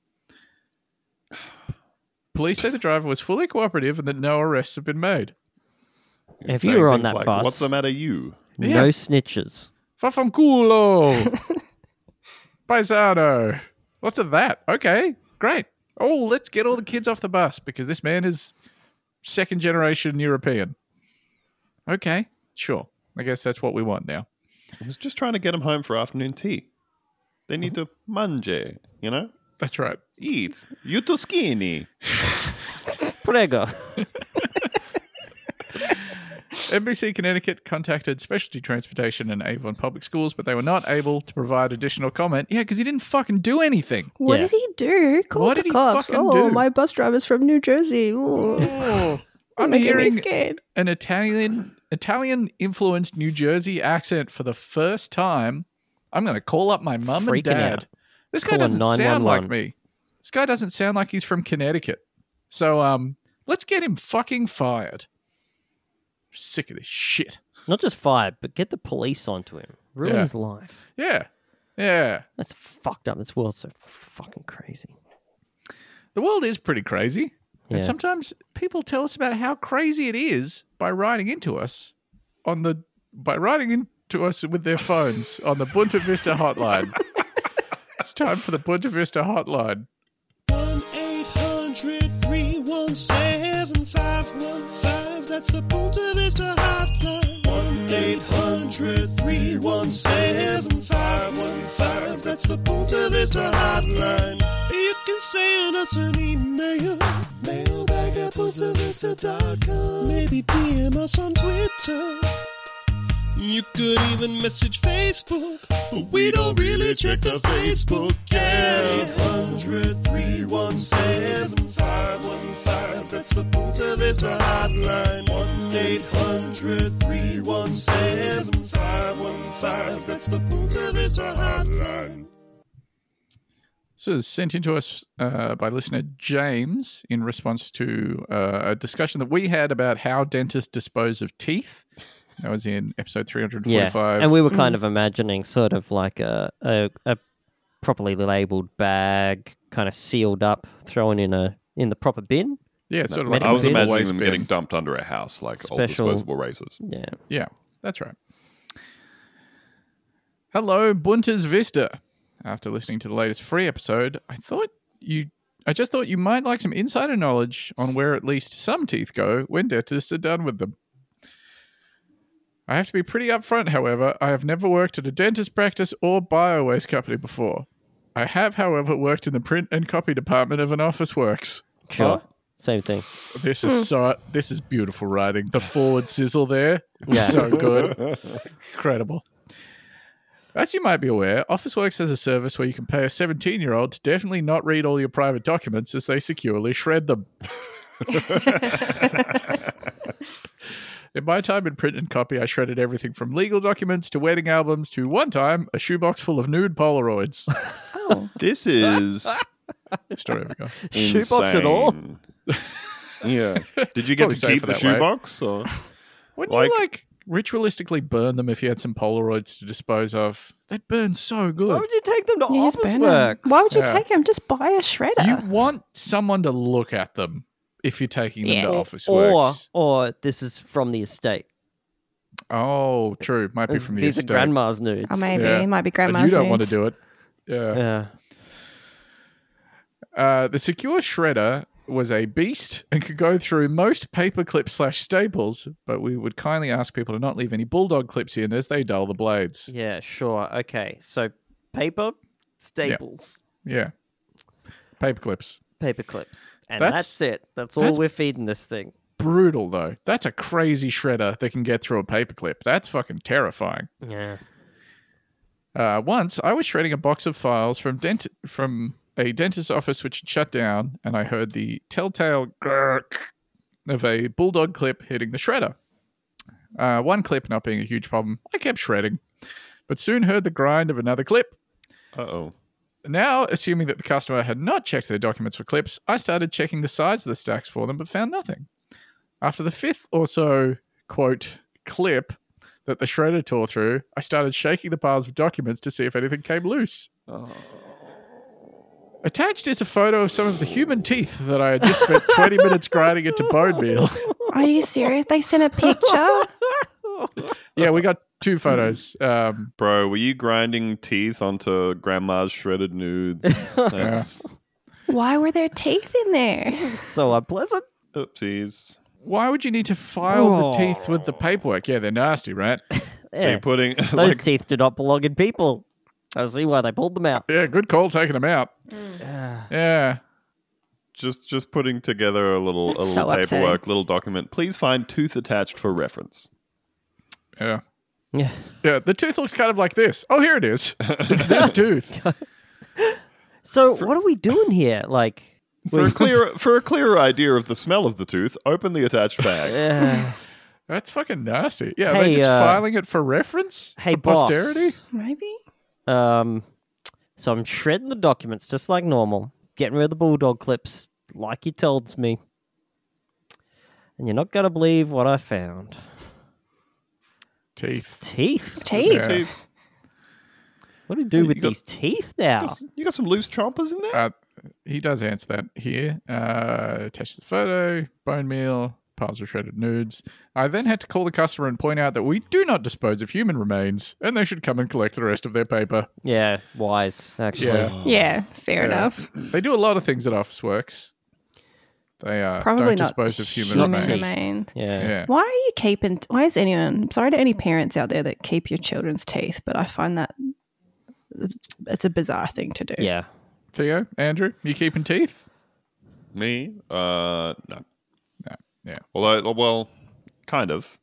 Police say the driver was fully cooperative and that no arrests have been made.
If
Saying
you were on
things
that
like,
bus-
what's the matter, you?
Yeah.
No snitches.
Vaffanculo! Paisano! What's of that? Okay, great. Oh, let's get all the kids off the bus because this man is second generation European. Okay, sure. I guess that's what we want now.
I was just trying to get them home for afternoon tea. They need to mange, you know?
That's right.
Eat. You too skinny.
Prego.
N B C Connecticut contacted Specialty Transportation and Avon Public Schools, but they were not able to provide additional comment. Yeah, because he didn't fucking do anything.
What
Yeah.
did he do? Call
What
the
did he
cops.
fucking
oh,
do?
my bus driver's from New Jersey. Ooh.
Oh, I'm
Making me
hearing
scared.
an Italian Italian influenced New Jersey accent for the first time. I'm going to call up my mum and
Freaking
dad.
out.
This guy
Calling
doesn't sound like
nine one one.
me. This guy doesn't sound like he's from Connecticut. So um, let's get him fucking fired. Sick of this shit.
Not just fired, but get the police onto him. Ruin
Yeah.
his life.
Yeah. Yeah.
That's fucked up. This world's so fucking crazy.
The world is pretty crazy.
Yeah.
And sometimes people tell us about how crazy it is by writing into us on the by writing into us with their phones on the Bunta Vista hotline. It's time for the Bunta Vista hotline.
one eight hundred three one seven five one five. That's the Punta Vista hotline. one eight hundred three one seven five one five. That's the Punta Vista hotline. You can send us an email. Mailbag at punta vista dot com. Maybe D M us on Twitter. You could even message Facebook, but we don't really check the Facebook. Yeah, eight hundred three one seven five one five. That's the Punta Vista hotline. one eight hundred three one seven five one five. That's the Punta Vista hotline.
This was sent in to us uh, by listener James in response to uh, a discussion that we had about how dentists dispose of teeth. That was in episode three hundred
Yeah.
forty-five.
And we were kind of imagining sort of like a, a a properly labeled bag, kind of sealed up, thrown in a in the proper bin.
yeah, it's sort of like
medical
I was
bin.
imagining
waste
them
bin.
getting dumped under a house like old
Special-
disposable razors.
Yeah.
Yeah, that's right. Hello, Buntas Vista. After listening to the latest free episode, I thought you I just thought you might like some insider knowledge on where at least some teeth go when dentists are done with them. I have to be pretty upfront, however. I have never worked at a dentist practice or bio-waste company before. I have, however, worked in the print and copy department of an Officeworks.
Sure. Same thing.
This is so this is beautiful writing. The forward sizzle there,
Yeah.
so good. Incredible. As you might be aware, Officeworks has a service where you can pay a seventeen-year-old to definitely not read all your private documents as they securely shred them. In my time in print and copy, I shredded everything from legal documents to wedding albums to, one time, a shoebox full of nude Polaroids.
Oh,
This is
Story of a guy.
Shoebox and all?
insane. Yeah. Did you get
Probably
to
safer
keep the
that way.
shoebox? Or
Wouldn't
Like-
you like ritualistically burn them if you had some Polaroids to dispose of? They'd burn so
Why
good.
would you take them to
You just
office
burn 'em.
works?
Why would you
Yeah.
take them? Just buy a shredder.
You want someone to look at them if you're taking them
Yeah.
to
Or-
office
or
works.
or this is from the estate.
Oh, true. Might be from the
These
estate.
are grandma's nudes.
Or maybe
Yeah.
it might be
But
grandma's
you don't want to
nudes.
do it. Yeah.
Yeah.
Uh, the secure shredder was a beast and could go through most paper clips slash staples, but we would kindly ask people to not leave any bulldog clips in as they dull the blades.
Yeah, sure. Okay. So paper, staples,
Yeah. Paper clips.
paper clips. And
That's-
that's, it. That's all
that's-
we're feeding this thing.
Brutal, though. That's a crazy shredder that can get through a paper clip. That's fucking terrifying.
Yeah.
Uh, once, I was shredding a box of files from dent- from a dentist's office which had shut down, and I heard the telltale gurk of a bulldog clip hitting the shredder. Uh, one clip not being a huge problem, I kept shredding, but soon heard the grind of another clip.
uh-oh.
Now, assuming that the customer had not checked their documents for clips, I started checking the sides of the stacks for them, but found nothing. After the fifth or so, quote, clip that the shredder tore through, I started shaking the piles of documents to see if anything came loose. Attached is a photo of some of the human teeth that I had just spent twenty minutes grinding into bone meal.
Are you serious? They sent a picture.
Yeah, we got two photos. Um,
Bro, were you grinding teeth onto grandma's shredded nudes? That's
Why were there teeth in there?
So unpleasant.
oopsies.
why would you need to file the teeth with the paperwork? Yeah, they're nasty, right?
So
Yeah.
you're putting
Those
like
teeth do not belong in people. I see why they pulled them out.
Yeah, good call taking them out.
Ah.
Yeah.
just just putting together a little
That's
a little
so upsetting.
paperwork, little document. Please find tooth attached for reference.
Yeah.
Yeah.
Yeah, the tooth looks kind of like this. Oh, here it is. It's this tooth.
So what are we doing here? Like,
For a
we-
clear for a clearer idea of the smell of the tooth, open the attached bag.
Uh,
That's fucking nasty. Yeah,
Hey,
they're just
uh,
filing it for reference?
hey,
for
boss.
posterity?
Maybe.
Um, so I'm shredding the documents just like normal, getting rid of the bulldog clips like you told me. And you're not gonna believe what I found.
Teeth.
Teeth.
Teeth.
Yeah.
Teeth.
What do you do
You
with
got-
these teeth now?
You got- You got some loose chompers in there?
Uh, he does answer that here. Uh, attached to the photo, bone meal, piles of shredded nudes. I then had to call the customer and point out that we do not dispose of human remains, and they should come and collect the rest of their paper.
Yeah, wise actually.
Yeah.
Yeah, fair
Yeah.
enough.
They do a lot of things at Officeworks. They uh,
Probably
don't
not
dispose of human
human
remains.
remains.
Yeah.
Yeah.
Why are you keeping? Why is anyone? I'm sorry to any parents out there that keep your children's teeth, but I find that it's a bizarre thing to do.
Yeah.
Theo, Andrew, you keeping teeth?
Me? Uh, no.
No. Yeah.
Although, well, kind of.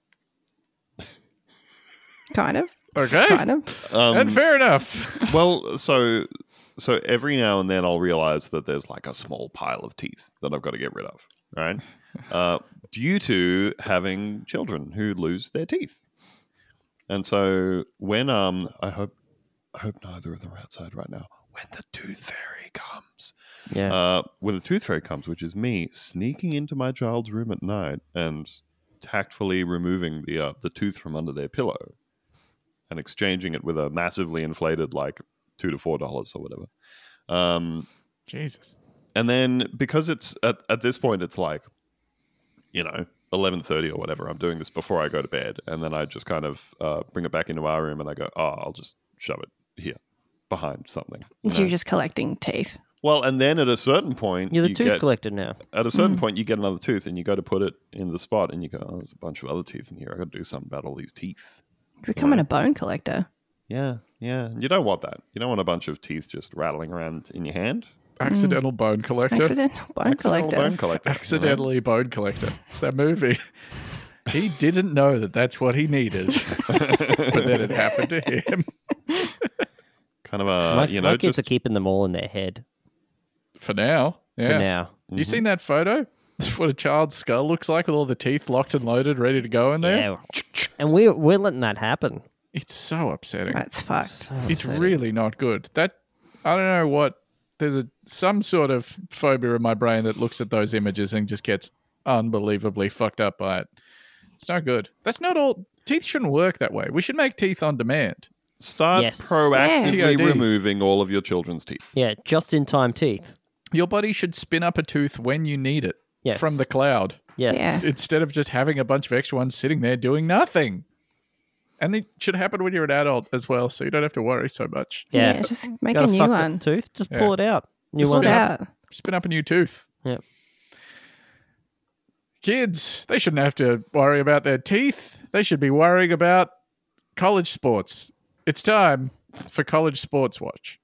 Kind of.
Okay.
Just kind of.
Um,
and fair enough.
well, so so every now and then I'll realize that there's like a small pile of teeth that I've got to get rid of, right? Uh, due to having children who lose their teeth. And so when um I hope I hope neither of them are outside right now. When the tooth fairy comes.
Yeah.
Uh, when the tooth fairy comes, which is me sneaking into my child's room at night and tactfully removing the uh, the tooth from under their pillow and exchanging it with a massively inflated like two to four dollars or whatever. Um,
Jesus.
and then because it's at, at this point it's like, you know, eleven thirty or whatever. I'm doing this before I go to bed, and then I just kind of uh, bring it back into our room and I go, oh, I'll just shove it here behind something. you
So
know?
you're just collecting teeth.
Well, and then at a certain point,
You're the
you
tooth
get,
collector now.
at a certain point, you get another tooth, and you go to put it in the spot, and you go, "Oh, there's a bunch of other teeth in here. I got to do something about all these teeth."
You're becoming a bone collector.
Yeah, yeah. You don't want that. You don't want a bunch of teeth just rattling around in your hand.
Accidental bone collector.
Accidental bone
Accidental
collector.
bone collector. you know?
Accidentally bone collector. It's that movie. He didn't know that that's what he needed, but then it happened to him.
Kind of a,
my
you
my
know,
kids
just
are keeping them all in their head
For now. Yeah.
for now.
You seen that photo? What a child's skull looks like with all the teeth locked and loaded, ready to go in there?
Yeah. And we're we're letting that happen.
It's so upsetting.
That's fucked.
It's really not good. That I don't know what there's a some sort of phobia in my brain that looks at those images and just gets unbelievably fucked up by it. It's not good. That's not all. Teeth shouldn't work that way. We should make teeth on demand.
Start
Yes.
proactively
Yeah. T O D.
removing all of your children's teeth.
Yeah, just in time teeth.
Your body should spin up a tooth when you need it
Yes.
from the cloud
Yes.
Yeah.
instead of just having a bunch of extra ones sitting there doing nothing. And it should happen when you're an adult as well, so you don't have to worry so much.
Yeah.
just make
Got
a
a
new
fucked up
one.
tooth, just
Yeah.
pull it out. New
Just
one.
Pull it
spin
out.
Spin up a new tooth.
Yep.
Kids, they shouldn't have to worry about their teeth. They should be worrying about college sports. It's time for College Sports Watch.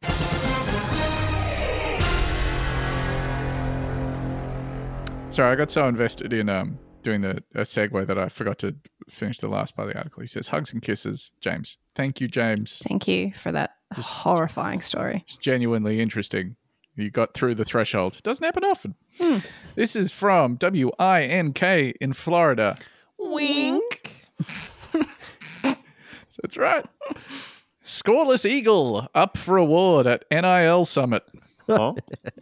Sorry, I got so invested in um, doing the a segue that I forgot to finish the last part of the article. He says, hugs and kisses, James. Thank you, James.
Thank you for that horrifying story.
It's genuinely interesting. You got through the threshold. Doesn't happen often. This is from W I N K in Florida.
Wink.
That's right. Scoreless Eagle up for award at N I L Summit.
Huh?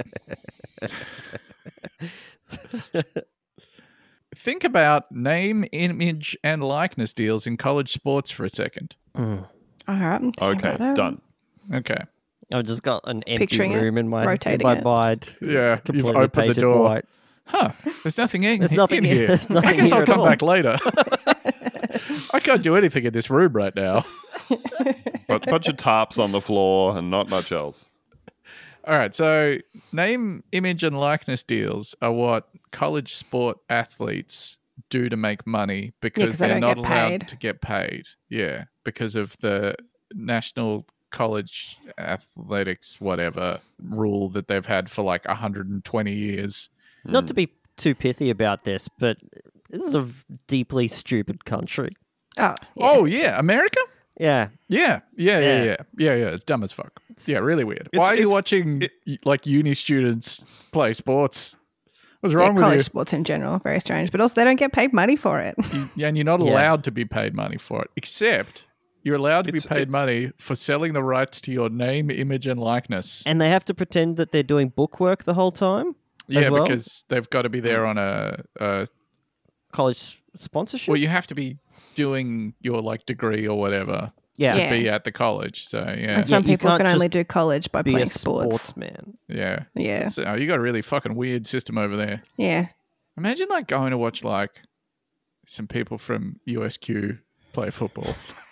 Think about name, image, and likeness deals in college sports for a second.
All right.
Okay, done.
Okay.
I've just got an empty
Picturing it,
room in my, in
rotating
my
it.
mind.
Yeah,
It's
you've
completely
opened the
painted
door.
white.
Huh. There's nothing in,
There's
in
nothing in-
here.
there's nothing
I guess
here
I'll
at
come
all.
back later. I can't do anything in this room right now.
But bunch of tarps on the floor and not much else.
All right, so name, image, and likeness deals are what college sport athletes do to make money because
'cause they
they're
don't
not
get
allowed
paid.
to get paid. Yeah, because of the National College Athletics, whatever, rule that they've had for like one hundred twenty years.
Not to be too pithy about this, but this is a deeply stupid country.
Oh, yeah.
Oh, yeah, America?
Yeah.
Yeah, yeah, yeah,
Yeah.
yeah, yeah, yeah. It's dumb as fuck. Yeah, really weird.
It's-
Why are you
it's-
watching
it-
y- like uni students play sports? What's
Yeah,
wrong with
college
you?
sports in general, very strange. But also, they don't get paid money for it.
You- yeah, and you're not
Yeah.
allowed to be paid money for it, except you're allowed to be
It's-
paid
it's-
money for selling the rights to your name, image, and likeness.
And they have to pretend that they're doing bookwork the whole time.
yeah,
as well?
because they've got to be there on a, a.
College sponsorship.
Well, you have to be doing your like degree or whatever
yeah.
to
Yeah.
be at the college. So yeah,
And some
you
people
can't
can only
just
do college by
Be
playing
a
sports.
sportsman.
yeah.
Yeah.
So you got a really fucking weird system over there.
Yeah.
Imagine like going to watch like some people from U S Q play football.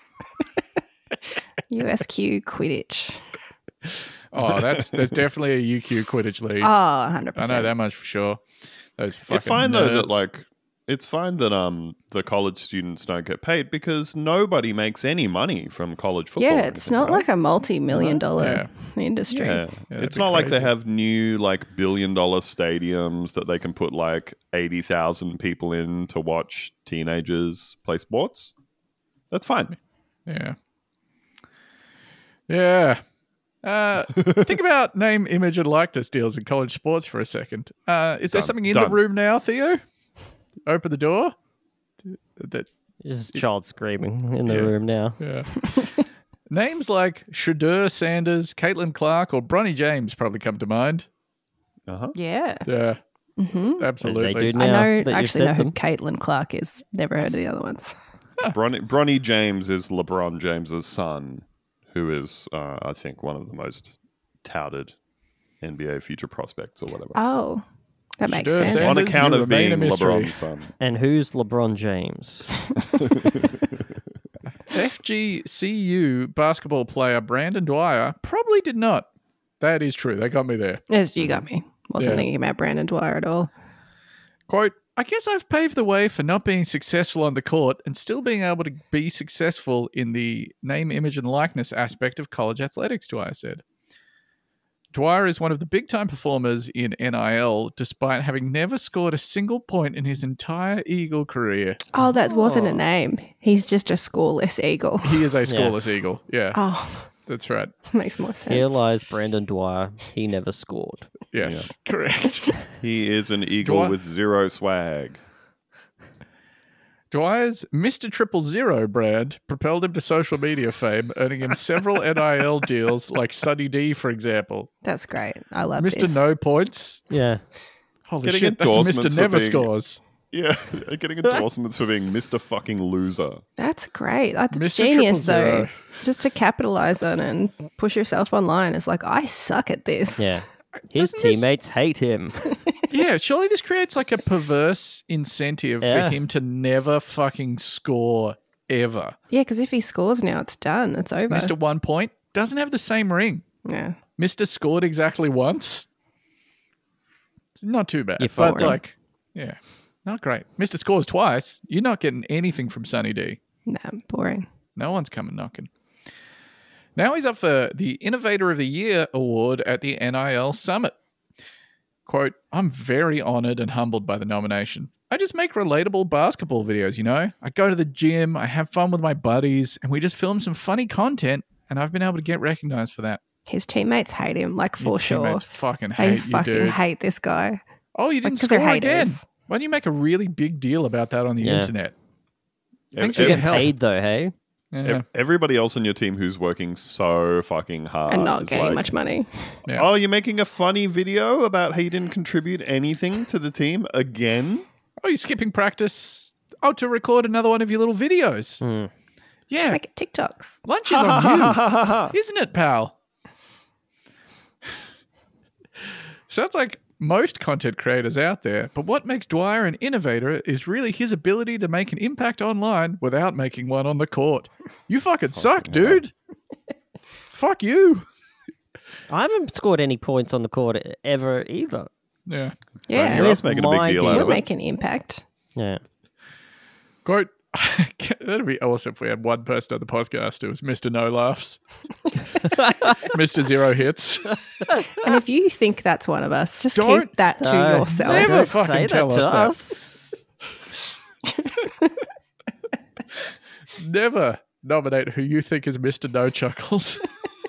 U S Q Quidditch.
Oh, that's there's definitely a U Q Quidditch league.
Oh, one hundred
I
percent.
know that much for sure. Those fucking
It's fine though that
nerds.
like it's fine that um the college students don't get paid because nobody makes any money from college football.
Yeah,
or
it's
anything,
not
right?
like a multi-million dollar industry.
Yeah,
that'd
it's
be
not like they
crazy.
have new like billion dollar stadiums that they can put like eighty thousand people in to watch teenagers play sports. That's fine.
Yeah. Yeah. Uh, think about name, image, and likeness deals in college sports for a second. Uh, is there
Done.
something in
Done.
the room now, Theo? Open the door. That
There's a child screaming in the
Yeah.
room now.
yeah. Names like Shedeur Sanders, Caitlin Clark, or Bronny James probably come to mind.
Uh huh.
Yeah.
Yeah,
hmm
absolutely.
They do
I
now
know,
that you've
actually know
said
who
them.
Caitlin Clark is. Never heard of the other ones.
Bronny, Bronny James is LeBron James's son, who is uh, I think one of the most touted N B A future prospects or whatever.
Oh, that makes
Shedeur
sense.
Sanders.
On account
you
of
remain a
being
mystery.
LeBron's son.
And who's LeBron James?
F G C U basketball player Brandon Dwyer probably did not. That is true. They got me there.
Yes, you got me. Wasn't
Yeah.
thinking about Brandon Dwyer at all.
Quote, I guess I've paved the way for not being successful on the court and still being able to be successful in the name, image, and likeness aspect of college athletics, Dwyer said. Dwyer is one of the big time performers in N I L, despite having never scored a single point in his entire Eagle career.
Oh, that wasn't a
Oh.
name. He's just a scoreless eagle.
He is a scoreless Eagle. Yeah,
Oh,
that's right.
makes more sense.
Here lies Brandon Dwyer. He never scored.
Yes, correct.
He is an eagle
Dwyer-
with zero swag.
Dwyer's Mister Triple Zero brand propelled him to social media fame, earning him several N I L deals like Sunny D, for example.
That's great. I love
Mister
this.
No Points.
Yeah.
Holy
Getting
shit, that's
endorsements
Mister
for
Never
being-
Scores.
Yeah, getting endorsements for being Mister fucking loser.
That's great. That's
Mister
genius,
Triple
though.
Zero.
Just to capitalize on and push yourself online. It's like, I suck at this.
Yeah. His
Doesn't this-
teammates hate him.
Yeah, surely this creates like a perverse incentive
Yeah.
for him to never fucking score ever.
Yeah, because if he scores now, it's done. It's over.
Mister One Point doesn't have the same ring.
Yeah.
Mister Scored exactly once. It's not too bad.
You're
But
boring.
like, yeah, not great. Mister Scores twice. You're not getting anything from Sunny D.
Nah, boring.
No one's coming knocking. Now he's up for the Innovator of the Year award at the N I L Summit. Quote, I'm very honored and humbled by the nomination. I just make relatable basketball videos, you know? I go to the gym, I have fun with my buddies, and we just film some funny content, and I've been able to get recognized for that.
His teammates hate him, like,
Your
for sure.
teammates fucking
They
hate you,
fucking
dude.
hate this guy.
Oh, you
Like,
didn't
'cause they're
score again.
haters.
Why don't you make a really big deal about that on the
Yeah.
internet? Thanks
Ev-
for your
ev-
help.
Paid though, hey?
Yeah.
ev- Everybody else on your team who's working so fucking hard
and not
is
getting
like,
much money.
Yeah.
Oh, you're making a funny video about how you didn't contribute anything to the team again?
Oh, you're skipping practice. Oh, to record another one of your little videos.
Hmm.
Yeah,
Make it TikToks.
lunch is on you, isn't it, pal? Sounds like most content creators out there, but what makes Dwyer an innovator is really his ability to make an impact online without making one on the court. You fucking suck,
hell.
dude. Fuck you.
I haven't scored any points on the court ever either.
Yeah.
Yeah.
You're
Where's
making a big
my
deal
deal?
out
You're
of it.
making impact.
Yeah.
Quote, that'd be awesome if we had one person on the podcast who was Mister No Laughs, Mister Zero Hits.
And if you think that's one of us, just
Don't-
keep that to
Uh,
yourself.
Never
Don't
fucking
say
tell
that to
us that.
us.
Never nominate who you think is Mister No Chuckles.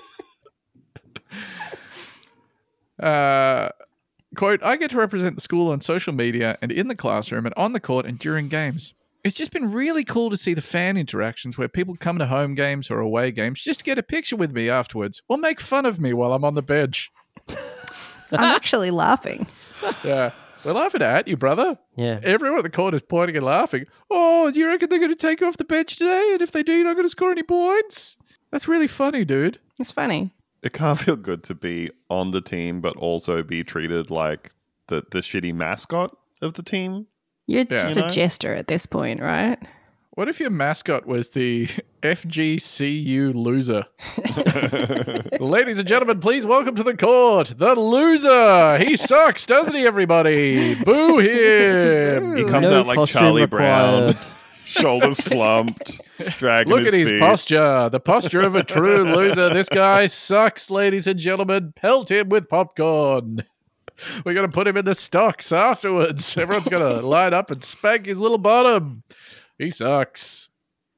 uh, quote, I get to represent the school on social media and in the classroom and on the court and during games. It's just been really cool to see the fan interactions where people come to home games or away games just to get a picture with me afterwards or make fun of me while I'm on the bench.
I'm actually laughing.
Yeah. We're laughing at you, brother.
Yeah.
Everyone at the court is pointing and laughing. Oh, do you reckon they're going to take you off the bench today? And if they do, you're not going to score any points? That's really funny, dude.
It's funny.
It can't feel good to be on the team, but also be treated like the, the shitty mascot of the team.
You're
Yeah.
just
You
a
know?
jester at this point, right?
What if your mascot was the F G C U loser? Ladies and gentlemen, please welcome to the court the loser. He sucks, doesn't he, everybody? Boo him.
He comes
No
out like
costume
Charlie
required.
Brown, shoulders slumped, dragging
Look
his
at his
feet.
posture. The posture of a true loser. This guy sucks, ladies and gentlemen. Pelt him with popcorn. We're going to put him in the stocks afterwards. Everyone's going to line up and spank his little bottom. He sucks.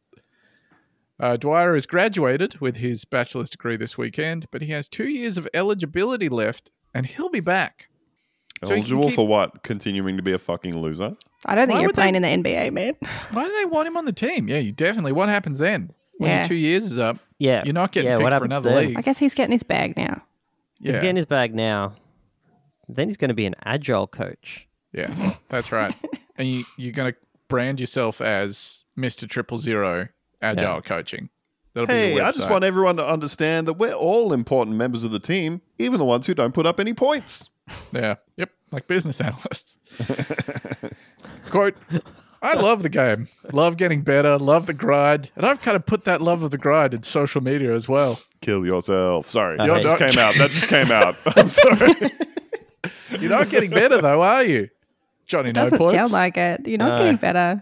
Uh, Dwyer has graduated with his bachelor's degree this weekend, but he has two years of eligibility left, and he'll be back. So he can
Eligible
keep-
for what? Continuing to be a fucking loser?
I don't think
Why
you're
would they-
playing in the N B A, man.
Why do they want him on the team? Yeah, you definitely. What happens then? When
Yeah.
your two years is up,
Yeah.
you're not getting
yeah, what
picked for
happens
another
then?
league.
I guess he's getting his bag now.
Yeah.
He's getting his bag now. Then he's going to be an agile coach.
Yeah, that's right. And you, you're going to brand yourself as Mister Triple Zero Agile
Yeah.
Coaching. That'll be
Hey,
your
I just
website.
want everyone to understand that we're all important members of the team, even the ones who don't put up any points.
Yeah, yep, like business analysts. Quote, I love the game. Love getting better. Love the grind. And I've kind of put that love of the grind in social media as well.
Kill yourself. Sorry,
I
that
hate
just
it.
came out. That just came out. I'm sorry.
You're not getting better, though, are you? Johnny, no
Doesn't
points.
sound like it. You're not
No.
getting better.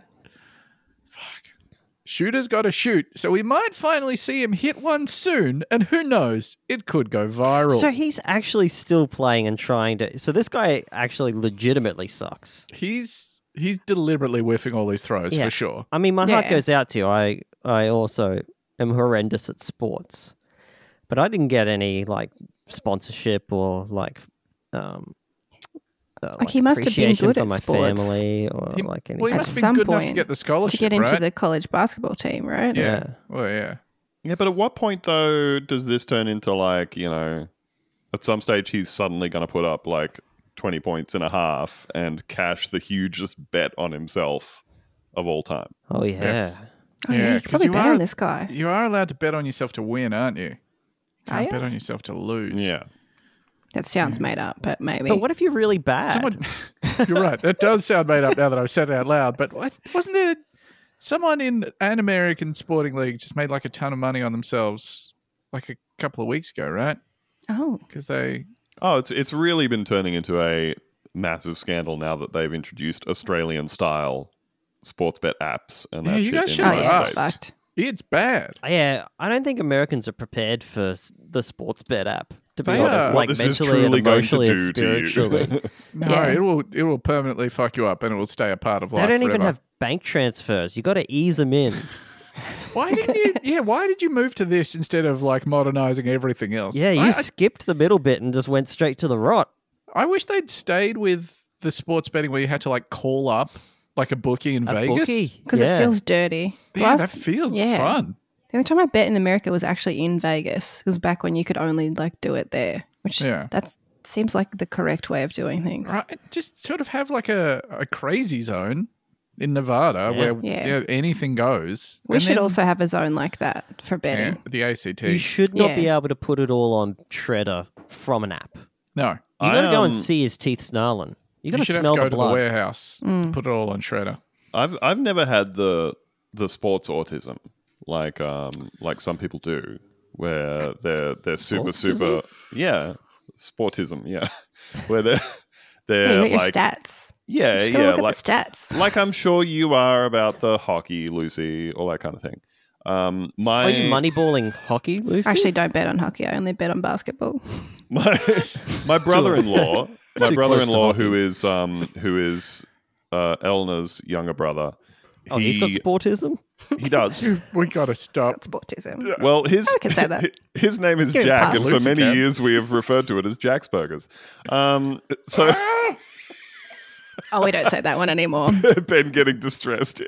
Shooter's got to shoot, so we might finally see him hit one soon, and who knows, it could go viral.
So he's actually still playing and trying to. So this guy actually legitimately sucks.
he's he's deliberately whiffing all these throws
Yeah.
for sure.
I mean, my heart
Yeah.
goes out to you. I I also am horrendous at sports, but I didn't get any like sponsorship or like um uh,
Like, he must have been
appreciation
good
for
at
my
sports.
family or
He-
like anything.
well, he
At
must have
some
been good enough to
point,
get the scholarship,
to get into
right?
the college basketball team, right?
yeah.
Yeah.
Well, yeah.
Yeah, but at what point though does this turn into like, you know, at some stage he's suddenly going to put up like twenty points and a half and cash the hugest bet on himself of all time?
Oh yeah.
Yes.
Oh, yeah,
Yeah,
you could
'cause
probably
you
bet
are-
on this guy.
You are allowed to bet on yourself to win, aren't you? You
Are
can't
you?
bet on yourself to lose.
Yeah.
That sounds made up, but maybe.
But what if you're really bad?
Someone, you're right. That does sound made up now that I've said it out loud. But what, wasn't there someone in an American sporting league just made like a ton of money on themselves like a couple of weeks ago, right?
Oh,
Because they,
Oh, it's it's really been turning into a massive scandal now that they've introduced Australian style sports bet apps and
Yeah,
that
you
shit
guys
in
should
oh
the
have
yeah,
States.
it's fucked.
it's bad.
Yeah, I don't think Americans are prepared for s- the sports bet app. To be
They
honest,
are.
What
like
this is
mentally and
truly going to
emotionally and
do to you.
spiritually.
No,
Yeah.
it will it will permanently fuck you up and it will stay a part of life
They don't even
forever.
have bank transfers. You got to ease them in.
Why didn't you? Yeah, why did you move to this instead of like modernizing everything else?
Yeah, you
I, I,
skipped the middle bit and just went straight to the rot.
I wish they'd stayed with the sports betting where you had to like call up like a bookie in
A
Vegas.
bookie.
Because
Yeah.
it feels dirty.
Yeah,
Last-
that feels
yeah.
fun.
The only time I bet in America was actually in Vegas. It was back when you could only like do it there, which
Yeah.
that seems like the correct way of doing things.
Right, just sort of have like a, a crazy zone in Nevada
Yeah.
where
Yeah.
you know, anything goes.
We
And
should
then-
also have a zone like that for
yeah,
betting.
the A C T.
You should not be
Yeah.
able to put it all on Shredder from an app.
no,
You
I,
got to go and
um,
see his teeth snarling. You got
you
to
should have
smell
to go
the
to
blood.
the warehouse
Mm.
to put it all on Shredder.
I've I've never had the the sports autism like um like some people do, where they're they're super super yeah sportism yeah where they're
Yeah, you
they're
got your
like
stats.
yeah
Just gotta
yeah
look
like
at the stats.
like I'm sure you are about the hockey, Lucy, all that kind of thing. Um, my
Are you moneyballing hockey, Lucy?
I actually don't bet on hockey. I only bet on basketball.
my my brother-in-law, my
Too
brother-in-law,
close to
who is um who is uh, Eleanor's younger brother.
oh, he's got sportism?
he does.
We got to stop.
Got sportism.
Well, his
I can say that.
his name is
Give me a
Jack,
pass.
and for
Lucy
many
can.
years we have referred to it as Jack's Burgers. Um, so
Oh, we don't say that one anymore.
Ben getting distressed.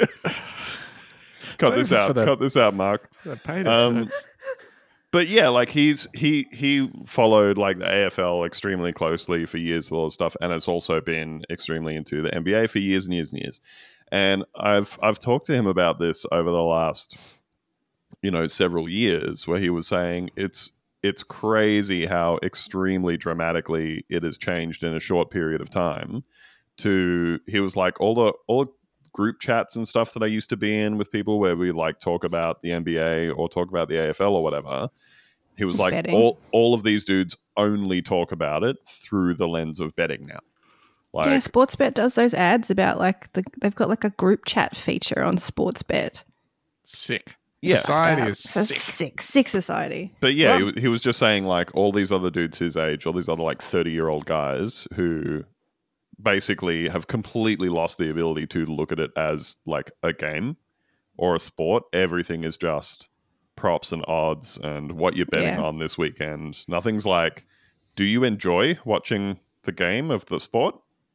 Cut this
Save it for
out.
the-
Cut this out, Mark.
The paid
Um,
episodes.
But yeah, like he's he he followed like the A F L extremely closely for years, a lot of stuff, and has also been extremely into the N B A for years and years and years. And I've I've talked to him about this over the last, you know, several years, where he was saying it's it's crazy how extremely dramatically it has changed in a short period of time. To he was like all the all the group chats and stuff that I used to be in with people where we like talk about the N B A or talk about the A F L or whatever. He was like,
Betting.
all all of these dudes only talk about it through the lens of betting now. Like,
yeah, Sportsbet does those ads about like the they've got like a group chat feature on Sportsbet.
Sick.
Yeah.
Society
Uh,
is
so
sick.
sick, sick society.
but yeah,
Well-
he, wa- he was just saying like all these other dudes his age, all these other like thirty year old guys who basically have completely lost the ability to look at it as like a game or a sport. Everything is just props and odds and what you're betting
Yeah.
on this weekend. Nothing's like, do you enjoy watching the game of the sport?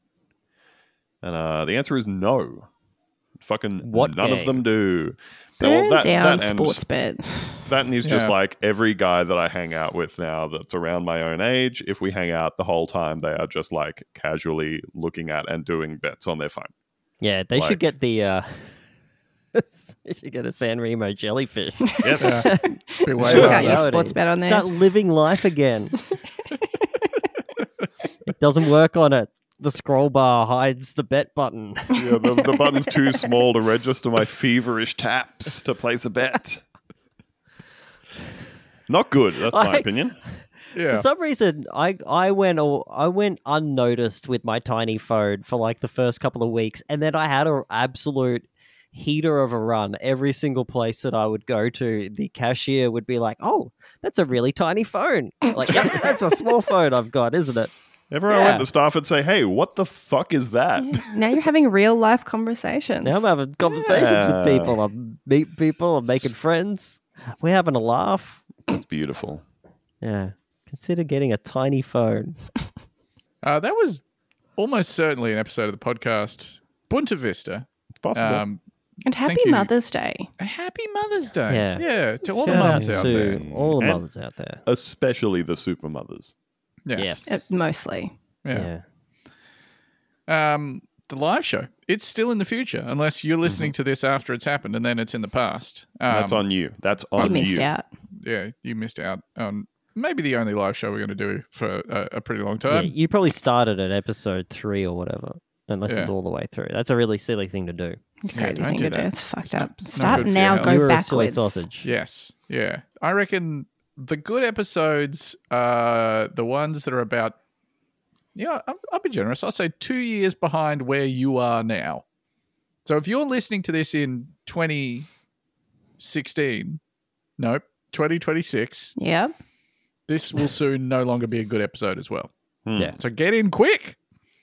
And uh, the answer is no. Fucking
What
none of
game?
them do.
Burn
Well, that-
down
that and-
Sportsbet.
That and he's just
Yeah.
like every guy that I hang out with now that's around my own age. If we hang out the whole time, they are just like casually looking at and doing bets on their phone.
Yeah, they
Like-
should get the. Uh, they should get a San Remo jellyfish.
Yes.
Yeah. Be way
Sure,
above
got your
that.
Reality.
Sportsbet on there.
Start living life again. It doesn't work on it. The scroll bar hides the bet button.
Yeah, the, the button's too small to register my feverish taps to place a bet. Not good. That's my
Like-
opinion.
Yeah.
For some reason, I I went all, I went unnoticed with my tiny phone for like the first couple of weeks, and then I had an absolute heater of a run. Every single place that I would go to, the cashier would be like, "Oh, that's a really tiny phone." Like, yep, that's a small phone I've got, isn't it?
Everyone
Yeah.
went to staff and say, "Hey, what the fuck is that?"
Yeah. Now you're having real life conversations.
Now I'm having conversations
Yeah.
with people. I'm meet people. I'm making friends. We're having a laugh.
That's beautiful.
Yeah. Consider getting a tiny phone.
Uh, that was almost certainly an episode of the podcast. Bunta Vista.
It's possible.
Um,
And happy
Thank you.
Mother's Day.
a happy Mother's Day.
Yeah.
Yeah, to all
Shout
the
out
mums out
to
there.
all the
And-
mothers out there.
Especially the super mothers.
Yes.
Uh, mostly.
Yeah.
Yeah.
Um, the live show. It's still in the future, unless you're listening to this after it's happened, and then it's in the past. Um,
That's on you. That's
You
on
missed
you.
out.
Yeah, you missed out on maybe the only live show we're going to do for a, a pretty long
Yeah,
time.
you probably started at episode three or whatever and listened
Yeah.
all the way through. That's a really silly thing to do.
Crazy
don't
thing
do
to do.
that.
It's fucked
not-
up.
not
Start
good for your
now,
health.
go
you were a silly
backwards.
sausage.
Yes, yeah. I reckon the good episodes are the ones that are about. Yeah, I'll, I'll be generous. I'll say two years behind where you are now. So if you're listening to this in twenty sixteen, nope, twenty twenty-six,
Yep.
this will soon no longer be a good episode as well.
Hmm.
Yeah.
So get in quick.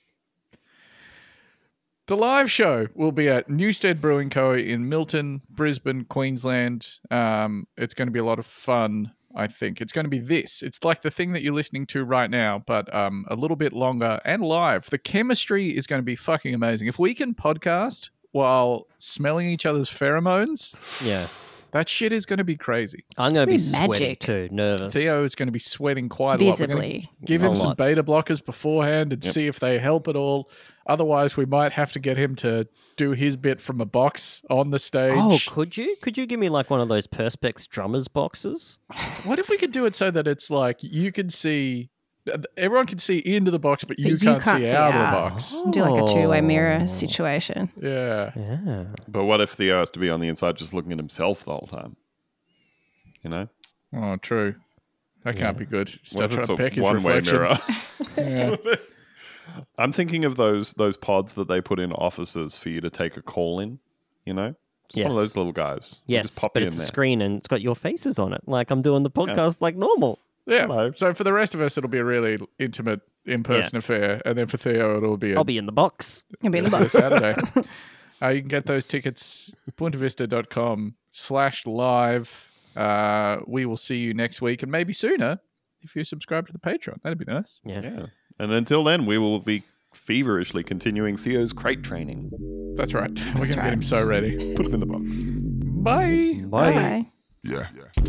The live show will be at Newstead Brewing Co. in Milton, Brisbane, Queensland. Um, it's going to be a lot of fun, I think. It's going to be this. It's like the thing that you're listening to right now, but um, a little bit longer and live. The chemistry is going to be fucking amazing. If we can podcast while smelling each other's pheromones,
Yeah.
that shit is going to be crazy.
I'm going to be
It's gonna be
sweating
magic.
too, nervous.
Theo is going to be sweating quite a lot. We're gonna
Visibly.
give
A
him some
lot.
beta blockers beforehand and
Yep.
see if they help at all. Otherwise, we might have to get him to do his bit from a box on the stage.
Oh, could you? Could you give me like one of those Perspex drummers boxes?
What if we could do it so that it's like you can see, everyone can see into the box, but you,
But you
can't,
can't
see
see
out of the
out.
box?
Do like a two-way mirror
Oh.
situation.
Yeah.
Yeah.
But what if Theo has to be on the inside just looking at himself the whole time? You know?
Oh, true. That can't be good.
What
Start
if
trying
it's
to
a
peck his
one-way
reflection.
mirror?
Yeah.
I'm thinking of those those pods that they put in offices for you to take a call in, you know? Just one of
Yes.
those little guys. They
Yes,
just pop
but
you
it's
in
a
there.
screen and it's got your faces on it, like I'm doing the podcast like normal.
Yeah.
Hello.
So for the rest of us, it'll be a really intimate in-person affair. And then for Theo, it'll be a
I'll be in the box.
You'll be in the
this
box.
Saturday. uh, you can get those tickets, puntavista.com slash live. Uh, we will see you next week and maybe sooner if you subscribe to the Patreon. That'd be nice.
Yeah.
Yeah. And until then, we will be feverishly continuing Theo's crate training.
That's right. We're going to get him so ready.
Put him in the box.
Bye.
Bye.
Bye.
Yeah.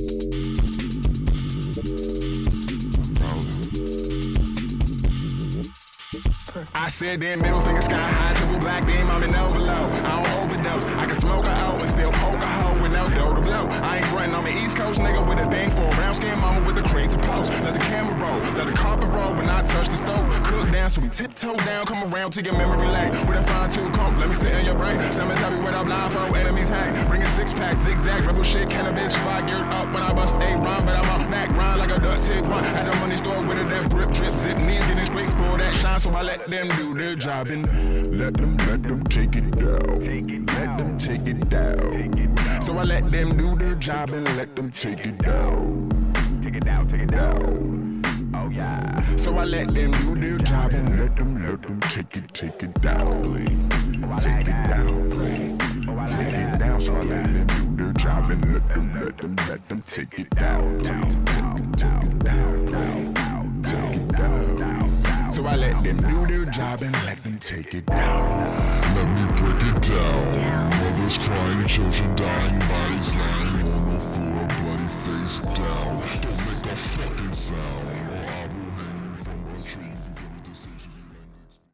I said that middle finger sky high, triple black beam, I'm in overload. I don't overdose. I can smoke a hoe and still poke a hoe with no dough to blow. I ain't frontin', I'm an East Coast nigga with a thing for a brown skin mama with a cream to post. Let the camera roll, let the carpet roll, but not touch the stove. Cook down, so we tiptoe down, come around to your memory lane. With a fine tooth comb, let me sit in your brain. Summer tell me without blindfold, enemies hang. Bring a six pack, zigzag, rebel shit, cannabis, fire geared up when I bust a rhyme, but I'm up back, grind like a duck tick run. At the money store with a that drip, drip, zip, knees getting straight for that shine, so I let them do their job and let them, let them take it down. Let them take it down. So I let them do their job and let them take it down. Take it down, take it down. Oh yeah. So I let them do their job and let them, let them take it, take it down. Take it down. Take it down. So I let them do their job and let them, let them, let them take it down. Take, take, take, take it down. Take it down. So I let them do their job and let them take it down.
Let me break it down. Mothers crying, children dying, bodies lying on the floor, bloody face down. Don't make a fucking sound.